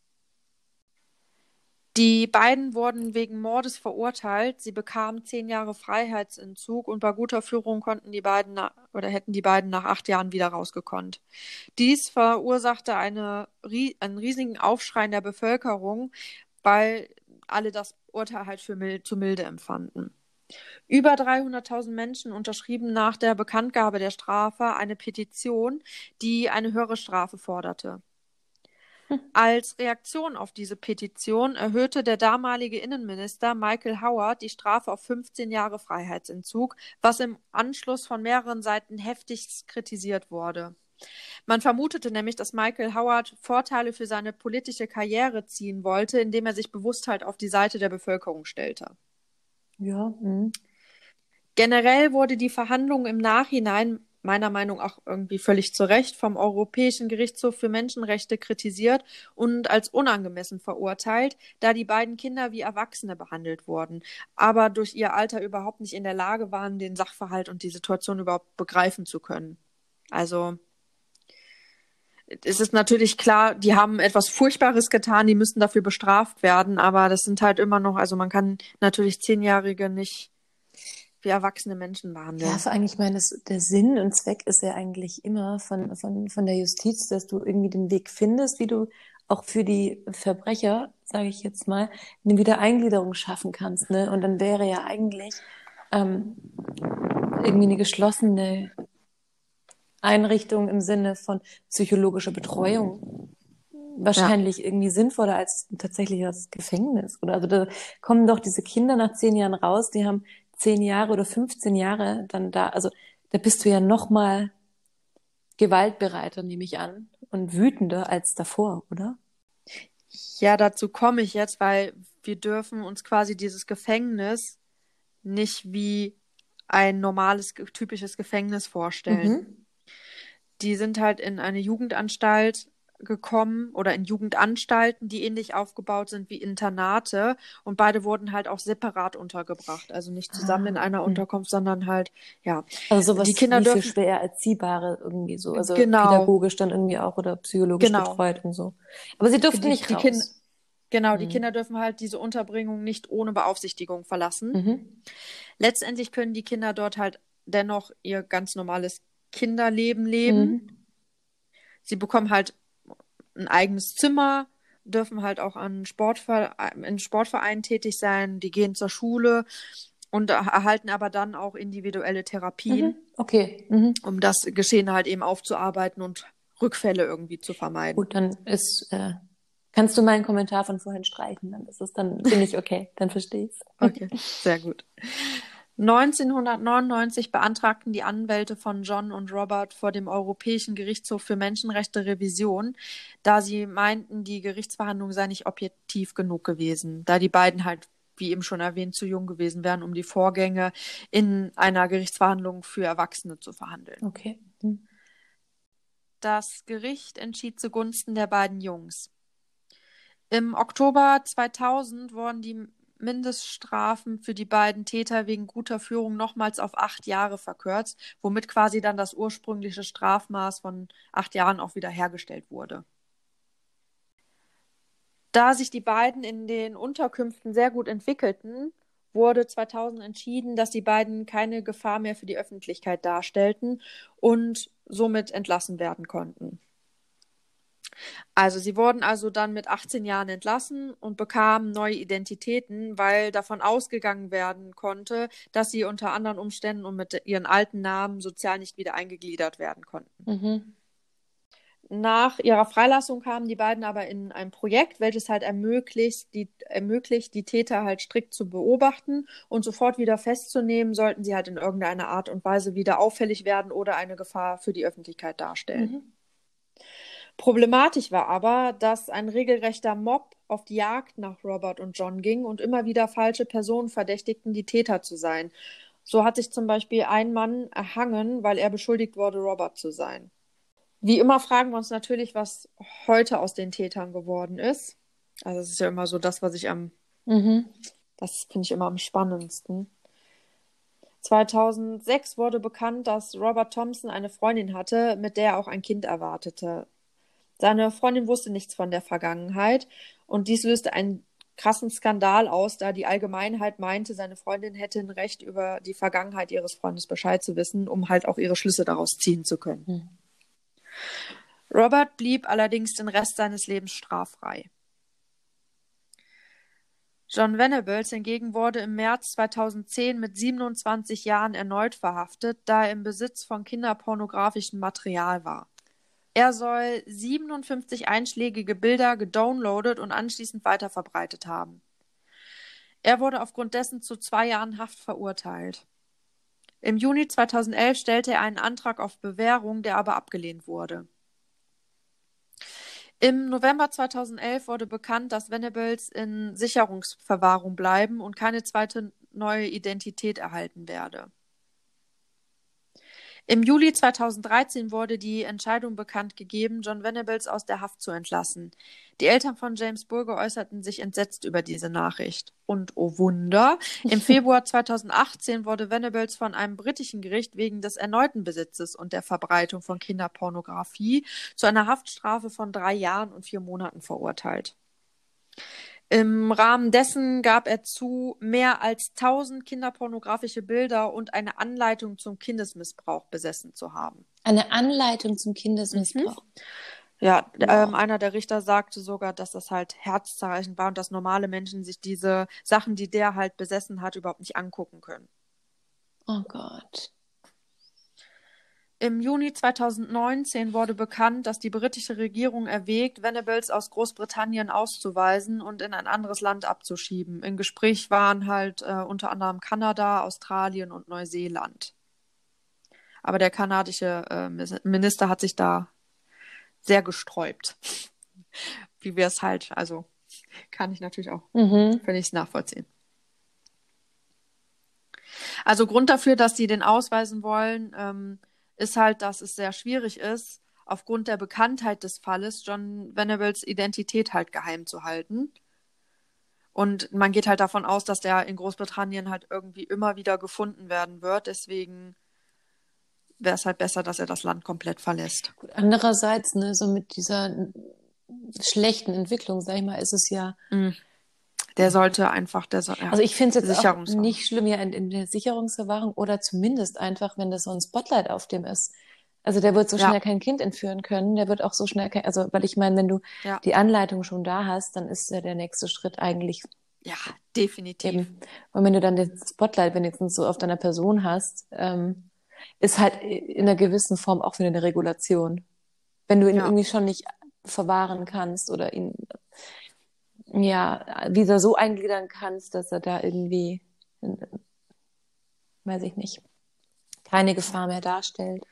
Die beiden wurden wegen Mordes verurteilt. Sie bekamen zehn Jahre Freiheitsentzug und bei guter Führung konnten die beiden na- oder hätten die beiden nach acht Jahren wieder rausgekonnt. Dies verursachte eine, rie- einen riesigen Aufschrei in der Bevölkerung, weil alle das Urteil halt für mil- zu milde empfanden. Über dreihunderttausend Menschen unterschrieben nach der Bekanntgabe der Strafe eine Petition, die eine höhere Strafe forderte. Als Reaktion auf diese Petition erhöhte der damalige Innenminister Michael Howard die Strafe auf fünfzehn Jahre Freiheitsentzug, was im Anschluss von mehreren Seiten heftigst kritisiert wurde. Man vermutete nämlich, dass Michael Howard Vorteile für seine politische Karriere ziehen wollte, indem er sich bewusst halt auf die Seite der Bevölkerung stellte. Ja. Mhm. Generell wurde die Verhandlung im Nachhinein meiner Meinung nach auch irgendwie völlig zu Recht vom Europäischen Gerichtshof für Menschenrechte kritisiert und als unangemessen verurteilt, da die beiden Kinder wie Erwachsene behandelt wurden, aber durch ihr Alter überhaupt nicht in der Lage waren, den Sachverhalt und die Situation überhaupt begreifen zu können. Also es ist natürlich klar, die haben etwas Furchtbares getan, die müssen dafür bestraft werden, aber das sind halt immer noch, also man kann natürlich Zehnjährige nicht wie erwachsene Menschen behandeln. Ja, vor allem, ich meine, das, der Sinn und Zweck ist ja eigentlich immer von, von, von der Justiz, dass du irgendwie den Weg findest, wie du auch für die Verbrecher, sage ich jetzt mal, eine Wiedereingliederung schaffen kannst. Ne? Und dann wäre ja eigentlich ähm, irgendwie eine geschlossene Einrichtung im Sinne von psychologischer Betreuung wahrscheinlich ja. irgendwie sinnvoller als tatsächlich das Gefängnis. Oder also da kommen doch diese Kinder nach zehn Jahren raus, die haben zehn Jahre oder fünfzehn Jahre dann da, also da bist du ja noch mal gewaltbereiter, nehme ich an, und wütender als davor, oder? Ja, dazu komme ich jetzt, weil wir dürfen uns quasi dieses Gefängnis nicht wie ein normales, typisches Gefängnis vorstellen. Mhm. Die sind halt in eine Jugendanstalt gekommen oder in Jugendanstalten, die ähnlich aufgebaut sind wie Internate, und beide wurden halt auch separat untergebracht, also nicht zusammen ah, in einer Unterkunft, sondern halt, ja. Also sowas die Kinder wie dürfen, für schwer Erziehbare irgendwie so, also genau. pädagogisch dann irgendwie auch oder psychologisch genau. betreut und so. Aber sie durften die, nicht die raus. Kinder, genau, mhm. die Kinder dürfen halt diese Unterbringung nicht ohne Beaufsichtigung verlassen. Mhm. Letztendlich können die Kinder dort halt dennoch ihr ganz normales Kinderleben leben. Mhm. Sie bekommen halt ein eigenes Zimmer, dürfen halt auch an Sportver- in Sportvereinen tätig sein, die gehen zur Schule und erhalten aber dann auch individuelle Therapien, mhm. okay. Mhm. um das Geschehen halt eben aufzuarbeiten und Rückfälle irgendwie zu vermeiden. Gut, dann ist, äh, kannst du meinen Kommentar von vorhin streichen, dann ist es dann, finde ich okay, dann verstehe ich es. Okay, sehr gut. neunzehnhundertneunundneunzig beantragten die Anwälte von John und Robert vor dem Europäischen Gerichtshof für Menschenrechte Revision, da sie meinten, die Gerichtsverhandlung sei nicht objektiv genug gewesen, da die beiden halt, wie eben schon erwähnt, zu jung gewesen wären, um die Vorgänge in einer Gerichtsverhandlung für Erwachsene zu verhandeln. Okay. Hm. Das Gericht entschied zugunsten der beiden Jungs. Im Oktober zweitausend wurden die Mindeststrafen für die beiden Täter wegen guter Führung nochmals auf acht Jahre verkürzt, womit quasi dann das ursprüngliche Strafmaß von acht Jahren auch wieder hergestellt wurde. Da sich die beiden in den Unterkünften sehr gut entwickelten, wurde zweitausend entschieden, dass die beiden keine Gefahr mehr für die Öffentlichkeit darstellten und somit entlassen werden konnten. Also sie wurden also dann mit achtzehn Jahren entlassen und bekamen neue Identitäten, weil davon ausgegangen werden konnte, dass sie unter anderen Umständen und mit ihren alten Namen sozial nicht wieder eingegliedert werden konnten. Mhm. Nach ihrer Freilassung kamen die beiden aber in ein Projekt, welches halt ermöglicht die, ermöglicht, die Täter halt strikt zu beobachten und sofort wieder festzunehmen, sollten sie halt in irgendeiner Art und Weise wieder auffällig werden oder eine Gefahr für die Öffentlichkeit darstellen. Mhm. Problematisch war aber, dass ein regelrechter Mob auf die Jagd nach Robert und John ging und immer wieder falsche Personen verdächtigten, die Täter zu sein. So hat sich zum Beispiel ein Mann erhangen, weil er beschuldigt wurde, Robert zu sein. Wie immer fragen wir uns natürlich, was heute aus den Tätern geworden ist. Also es ist ja immer so das, was ich am, mhm. das finde ich immer am spannendsten. zweitausendsechs wurde bekannt, dass Robert Thompson eine Freundin hatte, mit der er auch ein Kind erwartete. Seine Freundin wusste nichts von der Vergangenheit und dies löste einen krassen Skandal aus, da die Allgemeinheit meinte, seine Freundin hätte ein Recht, über die Vergangenheit ihres Freundes Bescheid zu wissen, um halt auch ihre Schlüsse daraus ziehen zu können. Mhm. Robert blieb allerdings den Rest seines Lebens straffrei. John Venables hingegen wurde im März zweitausendzehn mit siebenundzwanzig Jahren erneut verhaftet, da er im Besitz von kinderpornografischem Material war. Er soll siebenundfünfzig einschlägige Bilder gedownloadet und anschließend weiterverbreitet haben. Er wurde aufgrund dessen zu zwei Jahren Haft verurteilt. Im Juni zweitausendelf stellte er einen Antrag auf Bewährung, der aber abgelehnt wurde. Im November zweitausendelf wurde bekannt, dass Venables in Sicherungsverwahrung bleiben und keine zweite neue Identität erhalten werde. Im Juli zweitausenddreizehn wurde die Entscheidung bekannt gegeben, John Venables aus der Haft zu entlassen. Die Eltern von James Bulger äußerten sich entsetzt über diese Nachricht. Und oh Wunder, im Februar zweitausendachtzehn wurde Venables von einem britischen Gericht wegen des erneuten Besitzes und der Verbreitung von Kinderpornografie zu einer Haftstrafe von drei Jahren und vier Monaten verurteilt. Im Rahmen dessen gab er zu, mehr als tausend kinderpornografische Bilder und eine Anleitung zum Kindesmissbrauch besessen zu haben. Eine Anleitung zum Kindesmissbrauch. Mhm. Ja, Wow. ähm, einer der Richter sagte sogar, dass das halt herzzerreißend war und dass normale Menschen sich diese Sachen, die der halt besessen hat, überhaupt nicht angucken können. Oh Gott. Im Juni zweitausendneunzehn wurde bekannt, dass die britische Regierung erwägt, Venables aus Großbritannien auszuweisen und in ein anderes Land abzuschieben. Im Gespräch waren halt äh, unter anderem Kanada, Australien und Neuseeland. Aber der kanadische äh, Minister hat sich da sehr gesträubt. Wie wir es halt, also kann ich natürlich auch Mhm. völlig nachvollziehen. Also Grund dafür, dass sie den ausweisen wollen, ähm, ist halt, dass es sehr schwierig ist, aufgrund der Bekanntheit des Falles John Venables Identität halt geheim zu halten. Und man geht halt davon aus, dass der in Großbritannien halt irgendwie immer wieder gefunden werden wird. Deswegen wäre es halt besser, dass er das Land komplett verlässt. Gut, andererseits, ne, so mit dieser schlechten Entwicklung, sag ich mal, ist es ja. Mhm. Der sollte einfach, der soll, ja, Also ich finde es jetzt auch Sicherungsverwahrung. nicht schlimm, ja, in, in der Sicherungsverwahrung oder zumindest einfach, wenn das so ein Spotlight auf dem ist. Also der wird so Ja. schnell kein Kind entführen können, der wird auch so schnell kein, also weil ich meine, wenn du Ja. die Anleitung schon da hast, dann ist ja der nächste Schritt eigentlich Ja, definitiv. eben. Und wenn du dann den Spotlight wenigstens so auf deiner Person hast, ähm, ist halt in einer gewissen Form auch wieder eine Regulation. Wenn du ihn Ja. irgendwie schon nicht verwahren kannst oder ihn ja wieder so eingliedern kannst, dass er da irgendwie, weiß ich nicht, keine Gefahr mehr darstellt.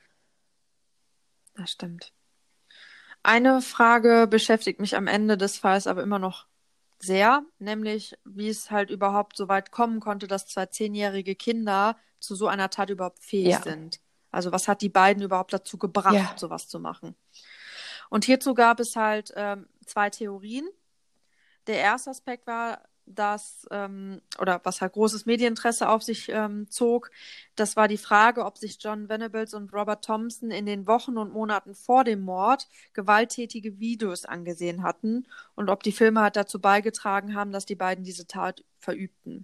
Das stimmt. Eine Frage beschäftigt mich am Ende des Falls aber immer noch sehr, nämlich wie es halt überhaupt so weit kommen konnte, dass zwei zehnjährige Kinder zu so einer Tat überhaupt fähig Ja. sind. Also was hat die beiden überhaupt dazu gebracht, Ja. sowas zu machen? Und hierzu gab es halt ähm, zwei Theorien. Der erste Aspekt war, dass, ähm, oder was halt großes Medieninteresse auf sich ähm, zog, das war die Frage, ob sich John Venables und Robert Thompson in den Wochen und Monaten vor dem Mord gewalttätige Videos angesehen hatten und ob die Filme halt dazu beigetragen haben, dass die beiden diese Tat verübten.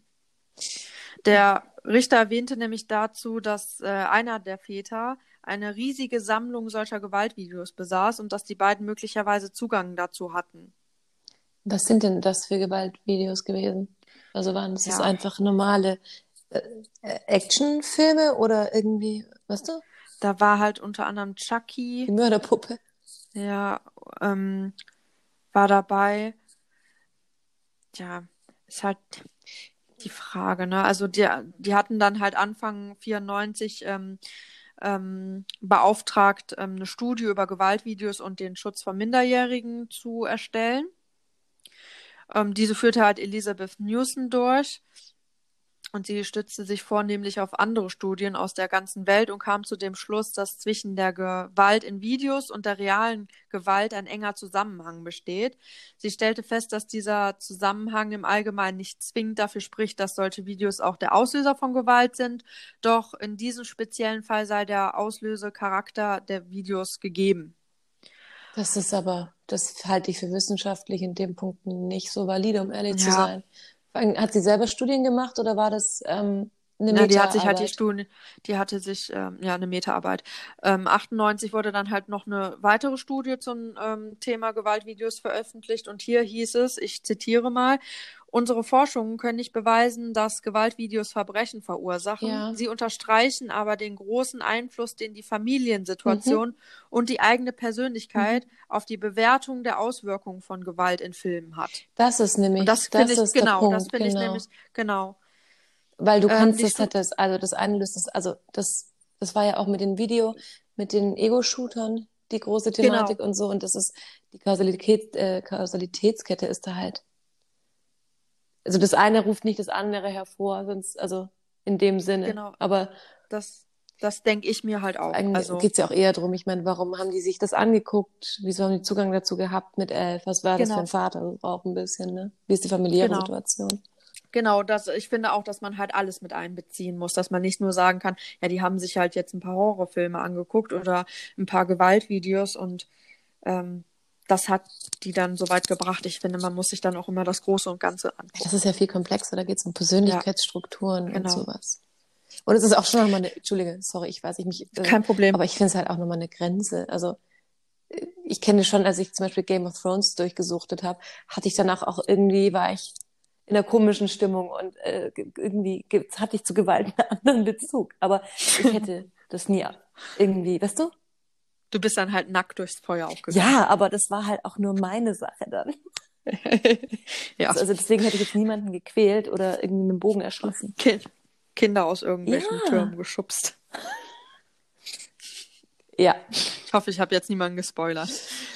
Der Richter erwähnte nämlich dazu, dass äh, einer der Väter eine riesige Sammlung solcher Gewaltvideos besaß und dass die beiden möglicherweise Zugang dazu hatten. Was sind denn das für Gewaltvideos gewesen? Also waren das Ja. einfach normale äh, äh, Actionfilme oder irgendwie, weißt du, Da war halt unter anderem die Chucky, Mörderpuppe? ja, ähm, war dabei. Ja, ist halt die Frage, ne? Also die, die hatten dann halt Anfang vierundneunzig ähm, ähm, beauftragt, ähm, eine Studie über Gewaltvideos und den Schutz von Minderjährigen zu erstellen. Ähm, diese führte halt Elizabeth Newson durch und sie stützte sich vornehmlich auf andere Studien aus der ganzen Welt und kam zu dem Schluss, dass zwischen der Gewalt in Videos und der realen Gewalt ein enger Zusammenhang besteht. Sie stellte fest, dass dieser Zusammenhang im Allgemeinen nicht zwingend dafür spricht, dass solche Videos auch der Auslöser von Gewalt sind, doch in diesem speziellen Fall sei der Auslösecharakter der Videos gegeben. Das ist aber, das halte ich für wissenschaftlich in dem Punkt nicht so valide, um ehrlich zu Ja. sein. Vor allem, hat sie selber Studien gemacht oder war das ähm, Eine Ja, die hat sich halt die Meta-Arbeit. Studie, die hatte sich, ähm, ja, eine Meta-Arbeit. Ähm, achtundneunzig wurde dann halt noch eine weitere Studie zum ähm, Thema Gewaltvideos veröffentlicht und hier hieß es, ich zitiere mal, unsere Forschungen können nicht beweisen, dass Gewaltvideos Verbrechen verursachen. Ja. Sie unterstreichen aber den großen Einfluss, den die Mhm. Familiensituation und die eigene Mhm. Persönlichkeit auf die Bewertung der Auswirkungen von Gewalt in Filmen hat. Das ist Und nämlich, das finde das ich, ist der genau, das Punkt, finde ich genau. nämlich, genau. Weil du Ähm, kannst die das Stu halt, das, also das eine löst das, also das, das war ja auch mit dem Video, mit den Ego-Shootern die große Thematik genau, und so und das ist, die Kausalität, äh, Kausalitätskette ist da halt. Also das eine ruft nicht das andere hervor, sonst, also in dem Sinne. genau. Aber Das, das denke ich mir halt auch. eigentlich Also, geht's ja auch eher darum, ich meine, warum haben die sich das angeguckt? Wieso haben die Zugang dazu gehabt mit elf? Was war das für ein genau, Vater? Auch ein bisschen, ne? Wie ist die familiäre genau. Situation? Genau, das, ich finde auch, dass man halt alles mit einbeziehen muss, dass man nicht nur sagen kann, ja, die haben sich halt jetzt ein paar Horrorfilme angeguckt oder ein paar Gewaltvideos und ähm, das hat die dann so weit gebracht. Ich finde, man muss sich dann auch immer das Große und Ganze Das angucken. ist ja viel komplexer, da geht's um Ja, Persönlichkeitsstrukturen und genau. sowas. Und es ist auch schon nochmal eine, Entschuldige, sorry, ich weiß, ich mich, äh, Kein Problem. aber ich finde es halt auch nochmal eine Grenze. Also äh, ich kenne schon, als ich zum Beispiel Game of Thrones durchgesuchtet habe, hatte ich danach auch irgendwie, war ich in einer komischen Stimmung und äh, ge- irgendwie ge- hatte ich zu Gewalt einen anderen Bezug. Aber ich hätte das nie irgendwie, weißt du? Du bist dann halt nackt durchs Feuer auch gegangen. Ja, aber das war halt auch nur meine Sache dann. Ja, Also deswegen hätte ich jetzt niemanden gequält oder irgendwie mit dem Bogen erschossen. Ki Kinder aus irgendwelchen Türmen Ja, geschubst. ja. Ich hoffe, ich habe jetzt niemanden gespoilert.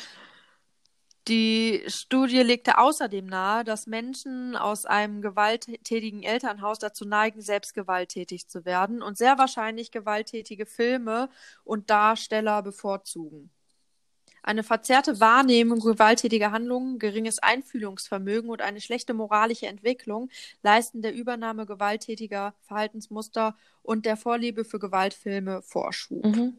Die Studie legte außerdem nahe, dass Menschen aus einem gewalttätigen Elternhaus dazu neigen, selbst gewalttätig zu werden und sehr wahrscheinlich gewalttätige Filme und Darsteller bevorzugen. Eine verzerrte Wahrnehmung gewalttätiger Handlungen, geringes Einfühlungsvermögen und eine schlechte moralische Entwicklung leisten der Übernahme gewalttätiger Verhaltensmuster und der Vorliebe für Gewaltfilme Vorschub. Mhm.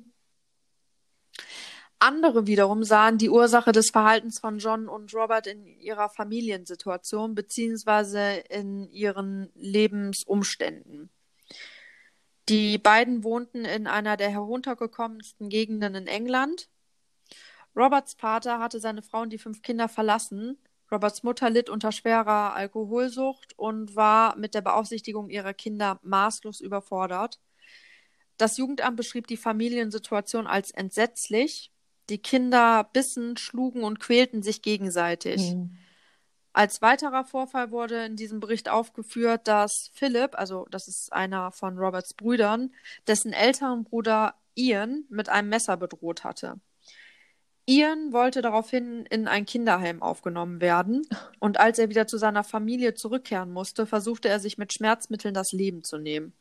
Andere wiederum sahen die Ursache des Verhaltens von John und Robert in ihrer Familiensituation beziehungsweise in ihren Lebensumständen. Die beiden wohnten in einer der heruntergekommensten Gegenden in England. Roberts Vater hatte seine Frau und die fünf Kinder verlassen. Roberts Mutter litt unter schwerer Alkoholsucht und war mit der Beaufsichtigung ihrer Kinder maßlos überfordert. Das Jugendamt beschrieb die Familiensituation als entsetzlich. Die Kinder bissen, schlugen und quälten sich gegenseitig. Mhm. Als weiterer Vorfall wurde in diesem Bericht aufgeführt, dass Philip, also das ist einer von Roberts Brüdern, dessen älteren Bruder Ian mit einem Messer bedroht hatte. Ian wollte daraufhin in ein Kinderheim aufgenommen werden und als er wieder zu seiner Familie zurückkehren musste, versuchte er sich mit Schmerzmitteln das Leben zu nehmen.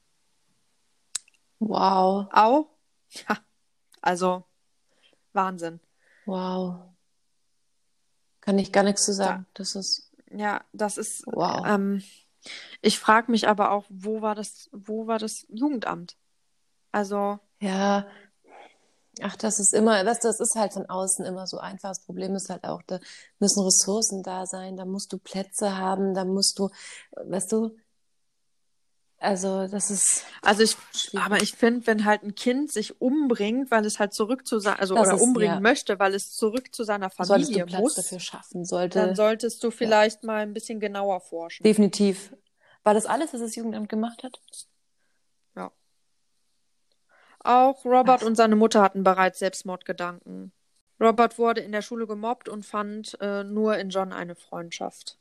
Wow, Au? Ja, also Wahnsinn. wow. Kann ich gar nichts zu Da, sagen. Das ist, ja, das ist, wow. ähm, ich frage mich aber auch, wo war das, wo war das Jugendamt? Also, Ja, ach, das ist immer, weißt du, das ist halt von außen immer so einfach. Das Problem ist halt auch, da müssen Ressourcen da sein, da musst du Plätze haben, da musst du, weißt du, also das ist also ich, aber schwierig. ich finde, wenn halt ein Kind sich umbringt, weil es halt zurück zu sein, also Das oder ist, umbringen ja, möchte, weil es zurück zu seiner solltest du Familie Platz muss, dafür schaffen, dann sollte, solltest du ja, vielleicht mal ein bisschen genauer forschen. definitiv. War das alles, was das Jugendamt gemacht hat? Ja. Auch Robert Krass. und seine Mutter hatten bereits Selbstmordgedanken. Robert wurde in der Schule gemobbt und fand äh, nur in John eine Freundschaft.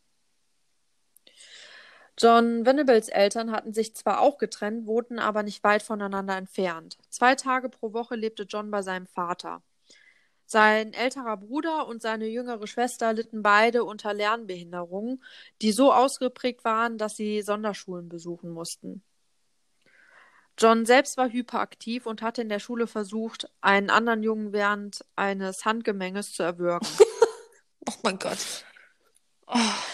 John Venables Eltern hatten sich zwar auch getrennt, wohnten aber nicht weit voneinander entfernt. Zwei Tage pro Woche lebte John bei seinem Vater. Sein älterer Bruder und seine jüngere Schwester litten beide unter Lernbehinderungen, die so ausgeprägt waren, dass sie Sonderschulen besuchen mussten. John selbst war hyperaktiv und hatte in der Schule versucht, einen anderen Jungen während eines Handgemenges zu erwürgen. Oh mein Gott. Oh.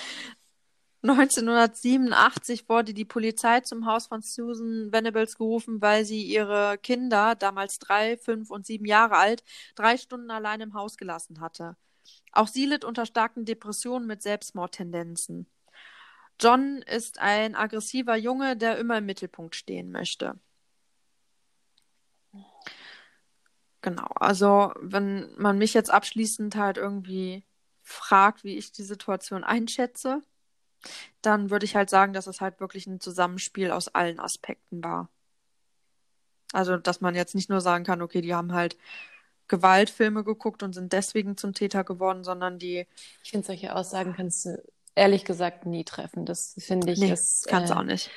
neunzehnhundertsiebenundachtzig wurde die Polizei zum Haus von Susan Venables gerufen, weil sie ihre Kinder, damals drei, fünf und sieben Jahre alt, drei Stunden allein im Haus gelassen hatte. Auch sie litt unter starken Depressionen mit Selbstmordtendenzen. John ist ein aggressiver Junge, der immer im Mittelpunkt stehen möchte. Genau, also wenn man mich jetzt abschließend halt irgendwie fragt, wie ich die Situation einschätze, dann würde ich halt sagen, dass es halt wirklich ein Zusammenspiel aus allen Aspekten war. Also, dass man jetzt nicht nur sagen kann, okay, die haben halt Gewaltfilme geguckt und sind deswegen zum Täter geworden, sondern die... Ich finde, solche Aussagen kannst du ehrlich gesagt nie treffen. Das finde ich Nee, ist, das kannst du äh, auch nicht.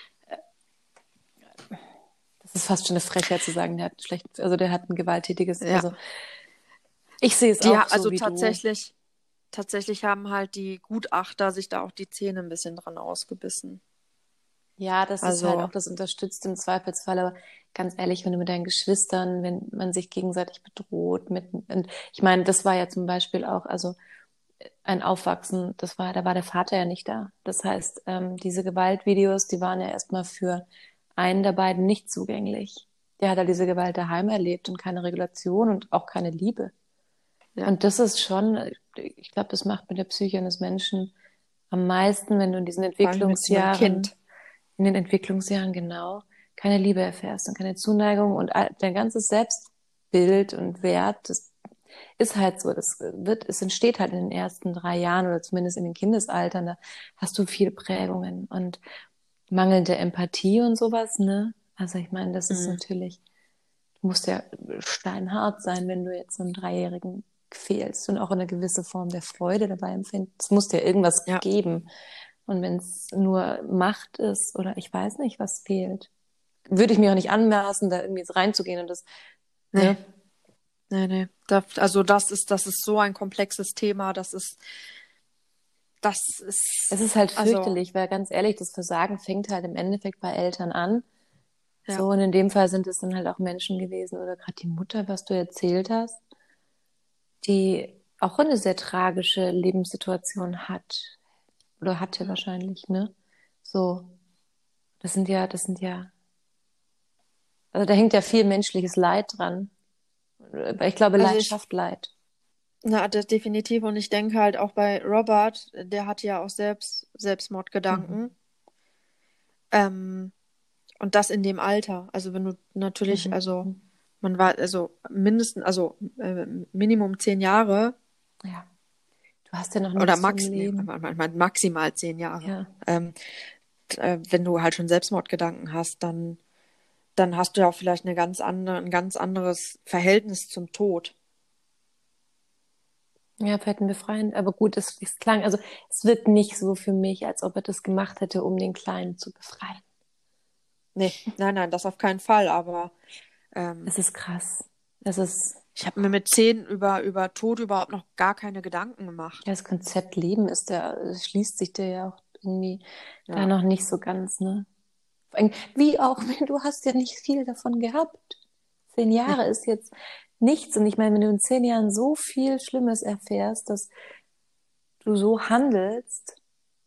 das ist fast schon eine Frechheit zu sagen, der hat schlecht, also der hat ein gewalttätiges, Ja. also ich sehe es Die, auch so also wie tatsächlich, tatsächlich haben halt die Gutachter sich da auch die Zähne ein bisschen dran ausgebissen. du. Ja, das ist Also- halt auch, das unterstützt im Zweifelsfall, aber ganz ehrlich, wenn du mit deinen Geschwistern, wenn man sich gegenseitig bedroht, mit, und ich meine, das war ja zum Beispiel auch, also ein Aufwachsen, das war, da war der Vater ja nicht da. Das heißt, ähm, diese Gewaltvideos, die waren ja erstmal für einen der beiden nicht zugänglich. Der hat halt diese Gewalt daheim erlebt und keine Regulation und auch keine Liebe. Ja. Und das ist schon, ich glaube, das macht mit der Psyche eines Menschen am meisten, wenn du in diesen Vor allem mit so einem Entwicklungsjahren, Kind. in den Entwicklungsjahren genau, keine Liebe erfährst und keine Zuneigung und all- dein ganzes Selbstbild und Wert, das ist halt so, das wird, es entsteht halt in den ersten drei Jahren oder zumindest in den Kindesaltern, da hast du viele Prägungen und mangelnde Empathie und sowas, ne? Also ich meine, das ist Mhm. natürlich, du musst ja steinhart sein, wenn du jetzt so einen Dreijährigen quälst und auch eine gewisse Form der Freude dabei empfindest. Es muss dir irgendwas Ja. geben. Und wenn es nur Macht ist oder ich weiß nicht, was fehlt, würde ich mir auch nicht anmaßen, da irgendwie jetzt reinzugehen und das, Nee. ne? Nee, nee. Da, also das ist, das ist so ein komplexes Thema, das ist, das ist, Es ist halt also, fürchterlich, weil ganz ehrlich, das Versagen fängt halt im Endeffekt bei Eltern an. ja. So, und in dem Fall sind es dann halt auch Menschen gewesen oder gerade die Mutter, was du erzählt hast, die auch eine sehr tragische Lebenssituation hat oder hatte wahrscheinlich, ne? So, das sind ja, das sind ja, also da hängt ja viel menschliches Leid dran. Ich glaube, Also Leid ich- schafft Leid. Na, das definitiv. Und ich denke halt auch bei Robert, der hat ja auch selbst Selbstmordgedanken. Mhm. Ähm, und das in dem Alter. Also wenn du natürlich, Mhm. also man war, also mindestens, also äh, Minimum zehn Jahre Ja. Du hast ja noch oder nichts vom max, nee, Leben. man- man- man- maximal zehn Jahre. Ja. Ähm, t- äh, wenn du halt schon Selbstmordgedanken hast, dann, dann hast du ja auch vielleicht eine ganz andere, ein ganz anderes Verhältnis zum Tod. Ja, vielleicht ein befreiend, aber gut, es, es klang, also es wirkt nicht so für mich, als ob er das gemacht hätte, um den Kleinen zu befreien. Nee, nein, nein, das auf keinen Fall, aber ähm, Es ist krass. Es ist, ich habe mir mit zehn über, über Tod überhaupt noch gar keine Gedanken gemacht. ja, das Konzept Leben ist ja, es schließt sich dir ja auch irgendwie da Ja. noch nicht so ganz, ne? Vor allem, wie auch, du hast ja nicht viel davon gehabt. Zehn Jahre ist jetzt nichts. Und ich meine, wenn du in zehn Jahren so viel Schlimmes erfährst, dass du so handelst,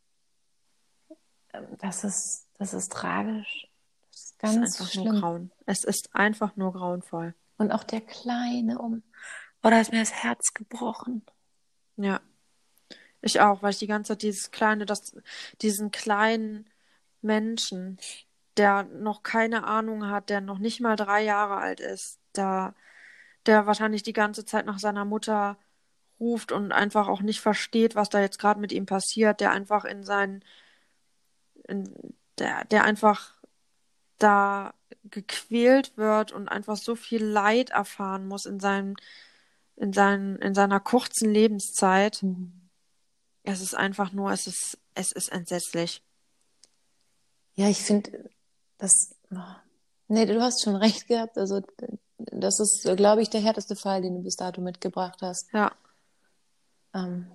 ähm, das ist, das ist tragisch. Das ist Es ist ganz einfach nur schlimm. grauen. Es ist einfach nur grauenvoll. Und auch der Kleine um, oh, da ist mir das Herz gebrochen. Ja. Ich auch, weil ich die ganze Zeit dieses kleine, das, diesen kleinen Menschen, der noch keine Ahnung hat, der noch nicht mal drei Jahre alt ist, der, der wahrscheinlich die ganze Zeit nach seiner Mutter ruft und einfach auch nicht versteht, was da jetzt gerade mit ihm passiert, der einfach in seinen, in, der, der einfach da gequält wird und einfach so viel Leid erfahren muss in seinem, in seinen, in seiner kurzen Lebenszeit. Mhm. Es ist einfach nur, es ist, es ist entsetzlich. Ja, ich finde, das, oh, nee, du hast schon recht gehabt. Also, das ist, glaube ich, der härteste Fall, den du bis dato mitgebracht hast. Ja. Ähm,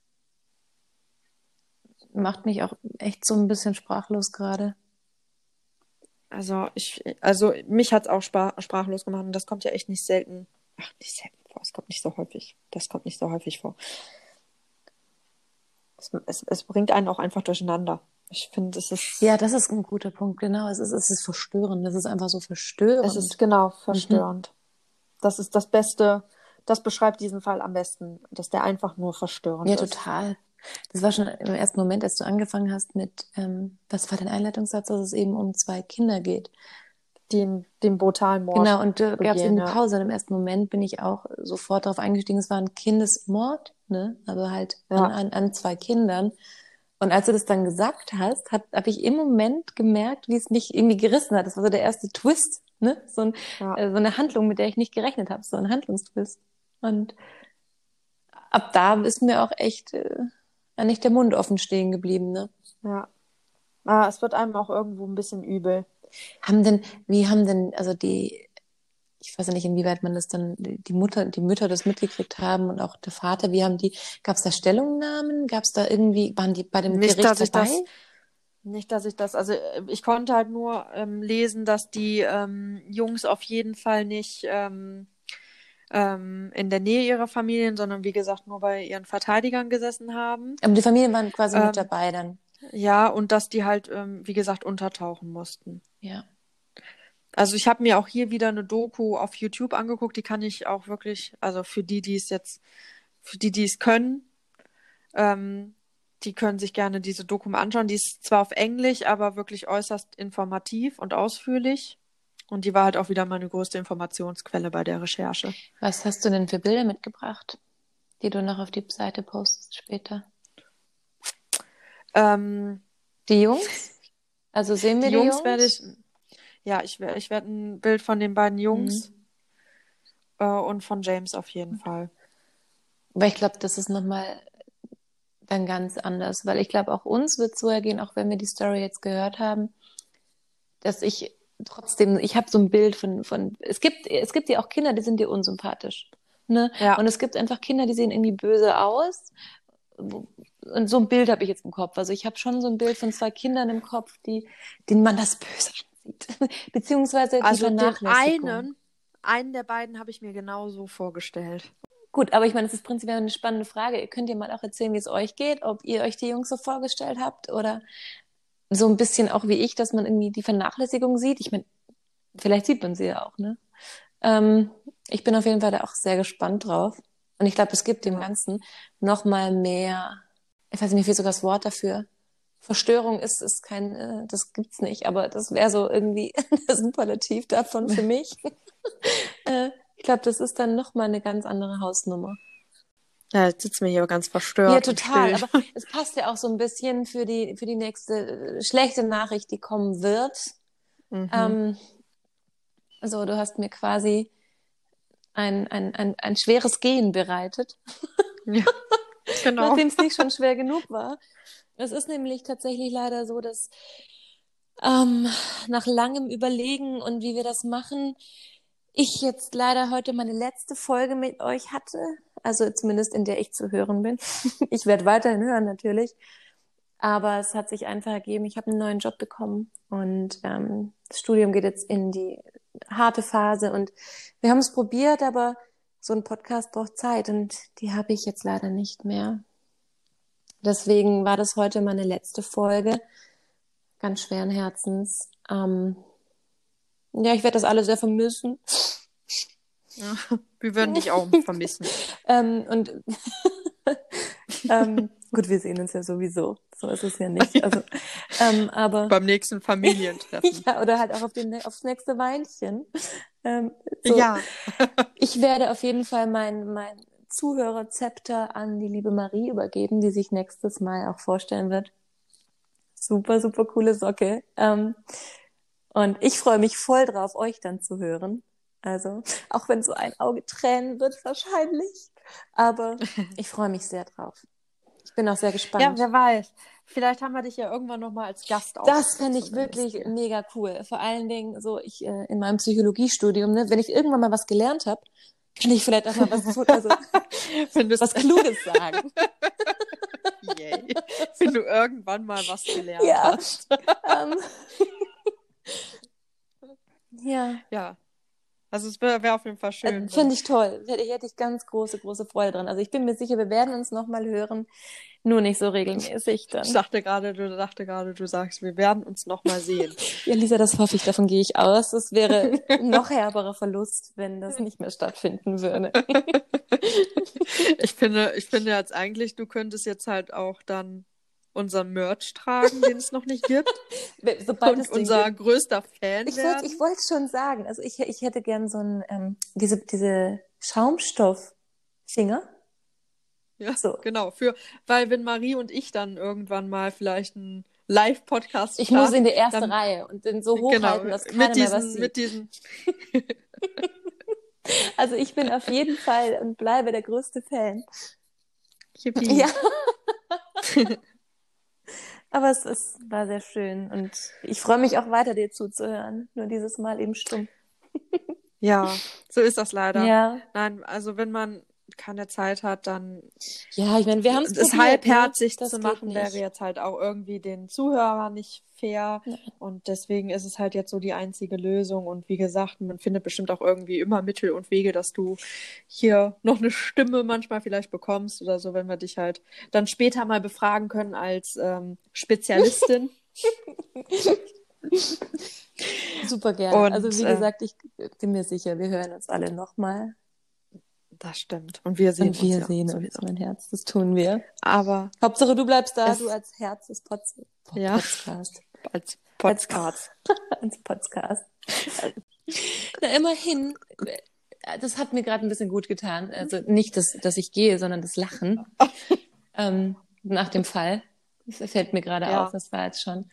macht mich auch echt so ein bisschen sprachlos gerade. Also ich, also mich hat's auch spra- sprachlos gemacht und das kommt ja echt nicht selten. Ach, nicht selten vor. Es kommt nicht so häufig. Das kommt nicht so häufig vor. Es, es, es bringt einen auch einfach durcheinander. Ich finde, es ist, Ja, das ist ein guter Punkt, genau. Es ist, es ist verstörend. Das ist einfach so verstörend. es ist genau verstörend. Das ist das Beste, das beschreibt diesen Fall am besten, dass der einfach nur verstörend Ja, ist. total. Das war schon im ersten Moment, als du angefangen hast mit, ähm, was war dein Einleitungssatz, dass es eben um zwei Kinder geht. Den, den brutalen Mord. Genau, und da gab es eben begehen, eine ja. Pause. Und im ersten Moment bin ich auch sofort darauf eingestiegen, es war ein Kindesmord, ne? Also halt Ja. an, an, an zwei Kindern. Und als du das dann gesagt hast, habe hab ich im Moment gemerkt, wie es mich irgendwie gerissen hat. Das war so der erste Twist, ne? So, ein, Ja. äh, so eine Handlung, mit der ich nicht gerechnet habe, so ein Handlungstwist. Und ab da ist mir auch echt äh, nicht der Mund offen stehen geblieben, ne? Ja. Ah, es wird einem auch irgendwo ein bisschen übel. Haben denn, wie haben denn, also die, ich weiß ja nicht, inwieweit man das dann, die Mutter, die Mütter das mitgekriegt haben und auch der Vater, wie haben die, gab es da Stellungnahmen? Gab es da irgendwie, waren die bei dem Nicht, Gericht dass ich dabei? das, nicht, dass ich das, also äh, ich konnte halt nur ähm, lesen, dass die ähm, Jungs auf jeden Fall nicht ähm, ähm, in der Nähe ihrer Familien, sondern wie gesagt nur bei ihren Verteidigern gesessen haben. Aber die Familien waren quasi mit Ähm, dabei dann. ja, und dass die halt, ähm, wie gesagt, untertauchen mussten. Ja. Also ich habe mir auch hier wieder eine Doku auf YouTube angeguckt, die kann ich auch wirklich, also für die, die es jetzt, für die, die es können, ähm, die können sich gerne diese Doku mal anschauen. Die ist zwar auf Englisch, aber wirklich äußerst informativ und ausführlich. Und die war halt auch wieder meine größte Informationsquelle bei der Recherche. Was hast du denn für Bilder mitgebracht, die du noch auf die Seite postest später? Ähm, Die Jungs? Also sehen wir die die Jungs Jungs? werde ich, ja, ich, wer- ich werde ein Bild von den beiden Jungs Mhm. äh, und von James auf jeden Fall. Aber ich glaube, das ist nochmal dann ganz anders, weil ich glaube, auch uns wird es so ergehen, auch wenn wir die Story jetzt gehört haben, dass ich trotzdem, ich habe so ein Bild von, von, es gibt, es gibt ja auch Kinder, die sind dir unsympathisch. Ne? Ja. Und es gibt einfach Kinder, die sehen irgendwie böse aus. Und so ein Bild habe ich jetzt im Kopf. Also ich habe schon so ein Bild von zwei Kindern im Kopf, die, denen man das Böse ansieht. Beziehungsweise die Also den Vernachlässigung. einen, einen der beiden habe ich mir genauso vorgestellt. Gut, aber ich meine, das ist prinzipiell eine spannende Frage. Ihr könnt ja mal auch erzählen, wie es euch geht, ob ihr euch die Jungs so vorgestellt habt oder so ein bisschen auch wie ich, dass man irgendwie die Vernachlässigung sieht. Ich meine, vielleicht sieht man sie ja auch, ne? Ähm, ich bin auf jeden Fall da auch sehr gespannt drauf. Und ich glaube, es gibt dem Ja. Ganzen noch mal mehr, ich weiß nicht, mir fehlt sogar das Wort dafür. Verstörung ist, ist kein, äh, das gibt's nicht, aber das wäre so irgendwie das Superlativ davon für mich. äh, ich glaube, das ist dann noch mal eine ganz andere Hausnummer. Ja, jetzt sitzen wir hier ganz verstört. Ja, total. Und still. Aber es passt ja auch so ein bisschen für die, für die nächste äh, schlechte Nachricht, die kommen wird. Mhm. Ähm, so, du hast mir quasi ein, ein, ein, ein schweres Gehen bereitet, Ja, genau. nachdem es nicht schon schwer genug war. Es ist nämlich tatsächlich leider so, dass ähm, nach langem Überlegen und wie wir das machen, ich jetzt leider heute meine letzte Folge mit euch hatte. Also zumindest in der ich zu hören bin. Ich werde weiterhin hören natürlich. Aber es hat sich einfach ergeben, ich habe einen neuen Job bekommen und ähm, das Studium geht jetzt in die harte Phase und wir haben es probiert, aber so ein Podcast braucht Zeit und die habe ich jetzt leider nicht mehr. Deswegen war das heute meine letzte Folge, ganz schweren Herzens. Ähm, ja, ich werde das alle sehr vermissen. Ja, wir würden dich auch vermissen. ähm, und ähm, gut, wir sehen uns ja sowieso. So ist es ja nicht. Also, ähm, aber Beim nächsten Familientreffen. ja, oder halt auch auf den, aufs nächste Weinchen. Ähm, so. Ja. Ich werde auf jeden Fall mein, mein Zuhörerzepter an die liebe Marie übergeben, die sich nächstes Mal auch vorstellen wird. Super, super coole Socke. Ähm, und ich freue mich voll drauf, euch dann zu hören. Also, auch wenn so ein Auge tränen wird, wahrscheinlich. Aber ich freue mich sehr drauf. Ich bin auch sehr gespannt. Ja, wer weiß. Vielleicht haben wir dich ja irgendwann nochmal als Gast auf. Das fände ich wirklich mega cool. Vor allen Dingen so ich äh, in meinem Psychologiestudium, ne, wenn ich irgendwann mal was gelernt habe, kann ich vielleicht auch mal was tun, also was Kluges sagen. Yay. Wenn du irgendwann mal was gelernt Ja. hast. ähm, ja. Ja. Also es wäre wär auf jeden Fall schön. Äh, Finde ich toll. Hätte, hätte ich ganz große, große Freude dran. Also ich bin mir sicher, wir werden uns nochmal hören. Nur nicht so regelmäßig dann. Ich dachte gerade, du dachte gerade, du sagst, wir werden uns noch mal sehen. Ja, Lisa, das hoffe ich, davon gehe ich aus. Es wäre ein noch herberer Verlust, wenn das nicht mehr stattfinden würde. Ich finde, ich finde jetzt eigentlich, du könntest jetzt halt auch dann unseren Merch tragen, den es noch nicht gibt. Sobald und es den unser gibt. größter Fan Ich werden. wollte ich wollte schon sagen, also ich, ich hätte gern so ein, ähm, diese, diese Schaumstoff-Finger. Ja, So. genau. Für, weil wenn Marie und ich dann irgendwann mal vielleicht einen Live-Podcast Ich starten, muss in die erste dann, Reihe und den so hochhalten, genau, dass keiner mit mehr diesen, was sieht. mit diesen. Also ich bin auf jeden Fall und bleibe der größte Fan. Yippie. Ja. Aber es, es war sehr schön und ich freue mich auch weiter, dir zuzuhören. Nur dieses Mal eben stumm. Ja, so ist das leider. Ja. Nein, also wenn man keine Zeit hat, dann Ja, ich meine, wir haben es es probiert, halbherzig ne? zu Das machen, geht wäre nicht. jetzt halt auch irgendwie den Zuhörern nicht fair. Nein. Und deswegen ist es halt jetzt so die einzige Lösung. Und wie gesagt, man findet bestimmt auch irgendwie immer Mittel und Wege, dass du hier noch eine Stimme manchmal vielleicht bekommst oder so, wenn wir dich halt dann später mal befragen können als ähm, Spezialistin. Super gerne. Und, Also wie äh, gesagt, ich bin mir sicher, wir hören uns alle nochmal. Das stimmt. Und wir sehen Und wir uns ja sehen uns, sowieso. mein Herz. Das tun wir. Aber Hauptsache, du bleibst da, Es- du als Herz des Pods Ja. Podcast. als Podcast. Als Podcast. Na, immerhin, das hat mir gerade ein bisschen gut getan. Also nicht, dass, dass ich gehe, sondern das Lachen ähm, nach dem Fall. Das fällt mir gerade Ja. auf, das war jetzt schon.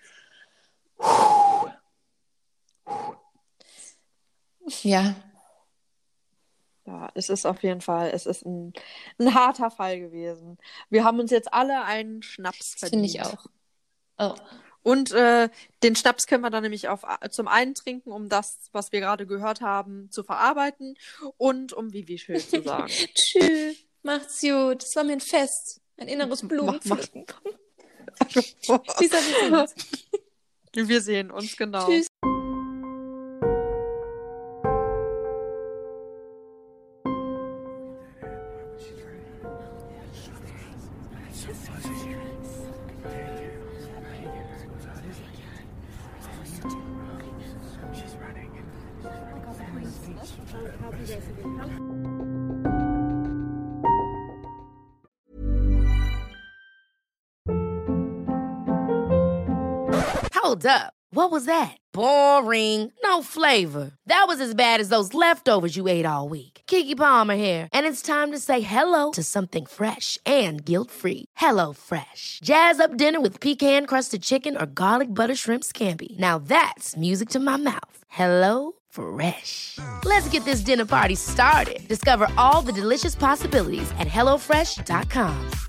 Ja, Ja, es ist auf jeden Fall, es ist ein, ein harter Fall gewesen. Wir haben uns jetzt alle einen Schnaps das verdient. finde ich auch. Oh. Und äh, den Schnaps können wir dann nämlich auf, zum einen trinken, um das, was wir gerade gehört haben, zu verarbeiten und um Vivi Schild zu sagen. Tschüss, macht's gut. Das war mir ein Fest. Ein inneres Blumenpflücken. Lisa, wir sehen uns. Wir sehen uns, genau. Tschüss. Hold up. What was that? Boring. No flavor. That was as bad as those leftovers you ate all week. Keke Palmer here, and it's time to say hello to something fresh and guilt-free. Hello Fresh. Jazz up dinner with pecan-crusted chicken or garlic butter shrimp scampi. Now that's music to my mouth. Hello Fresh. Let's get this dinner party started. Discover all the delicious possibilities at hello fresh dot com.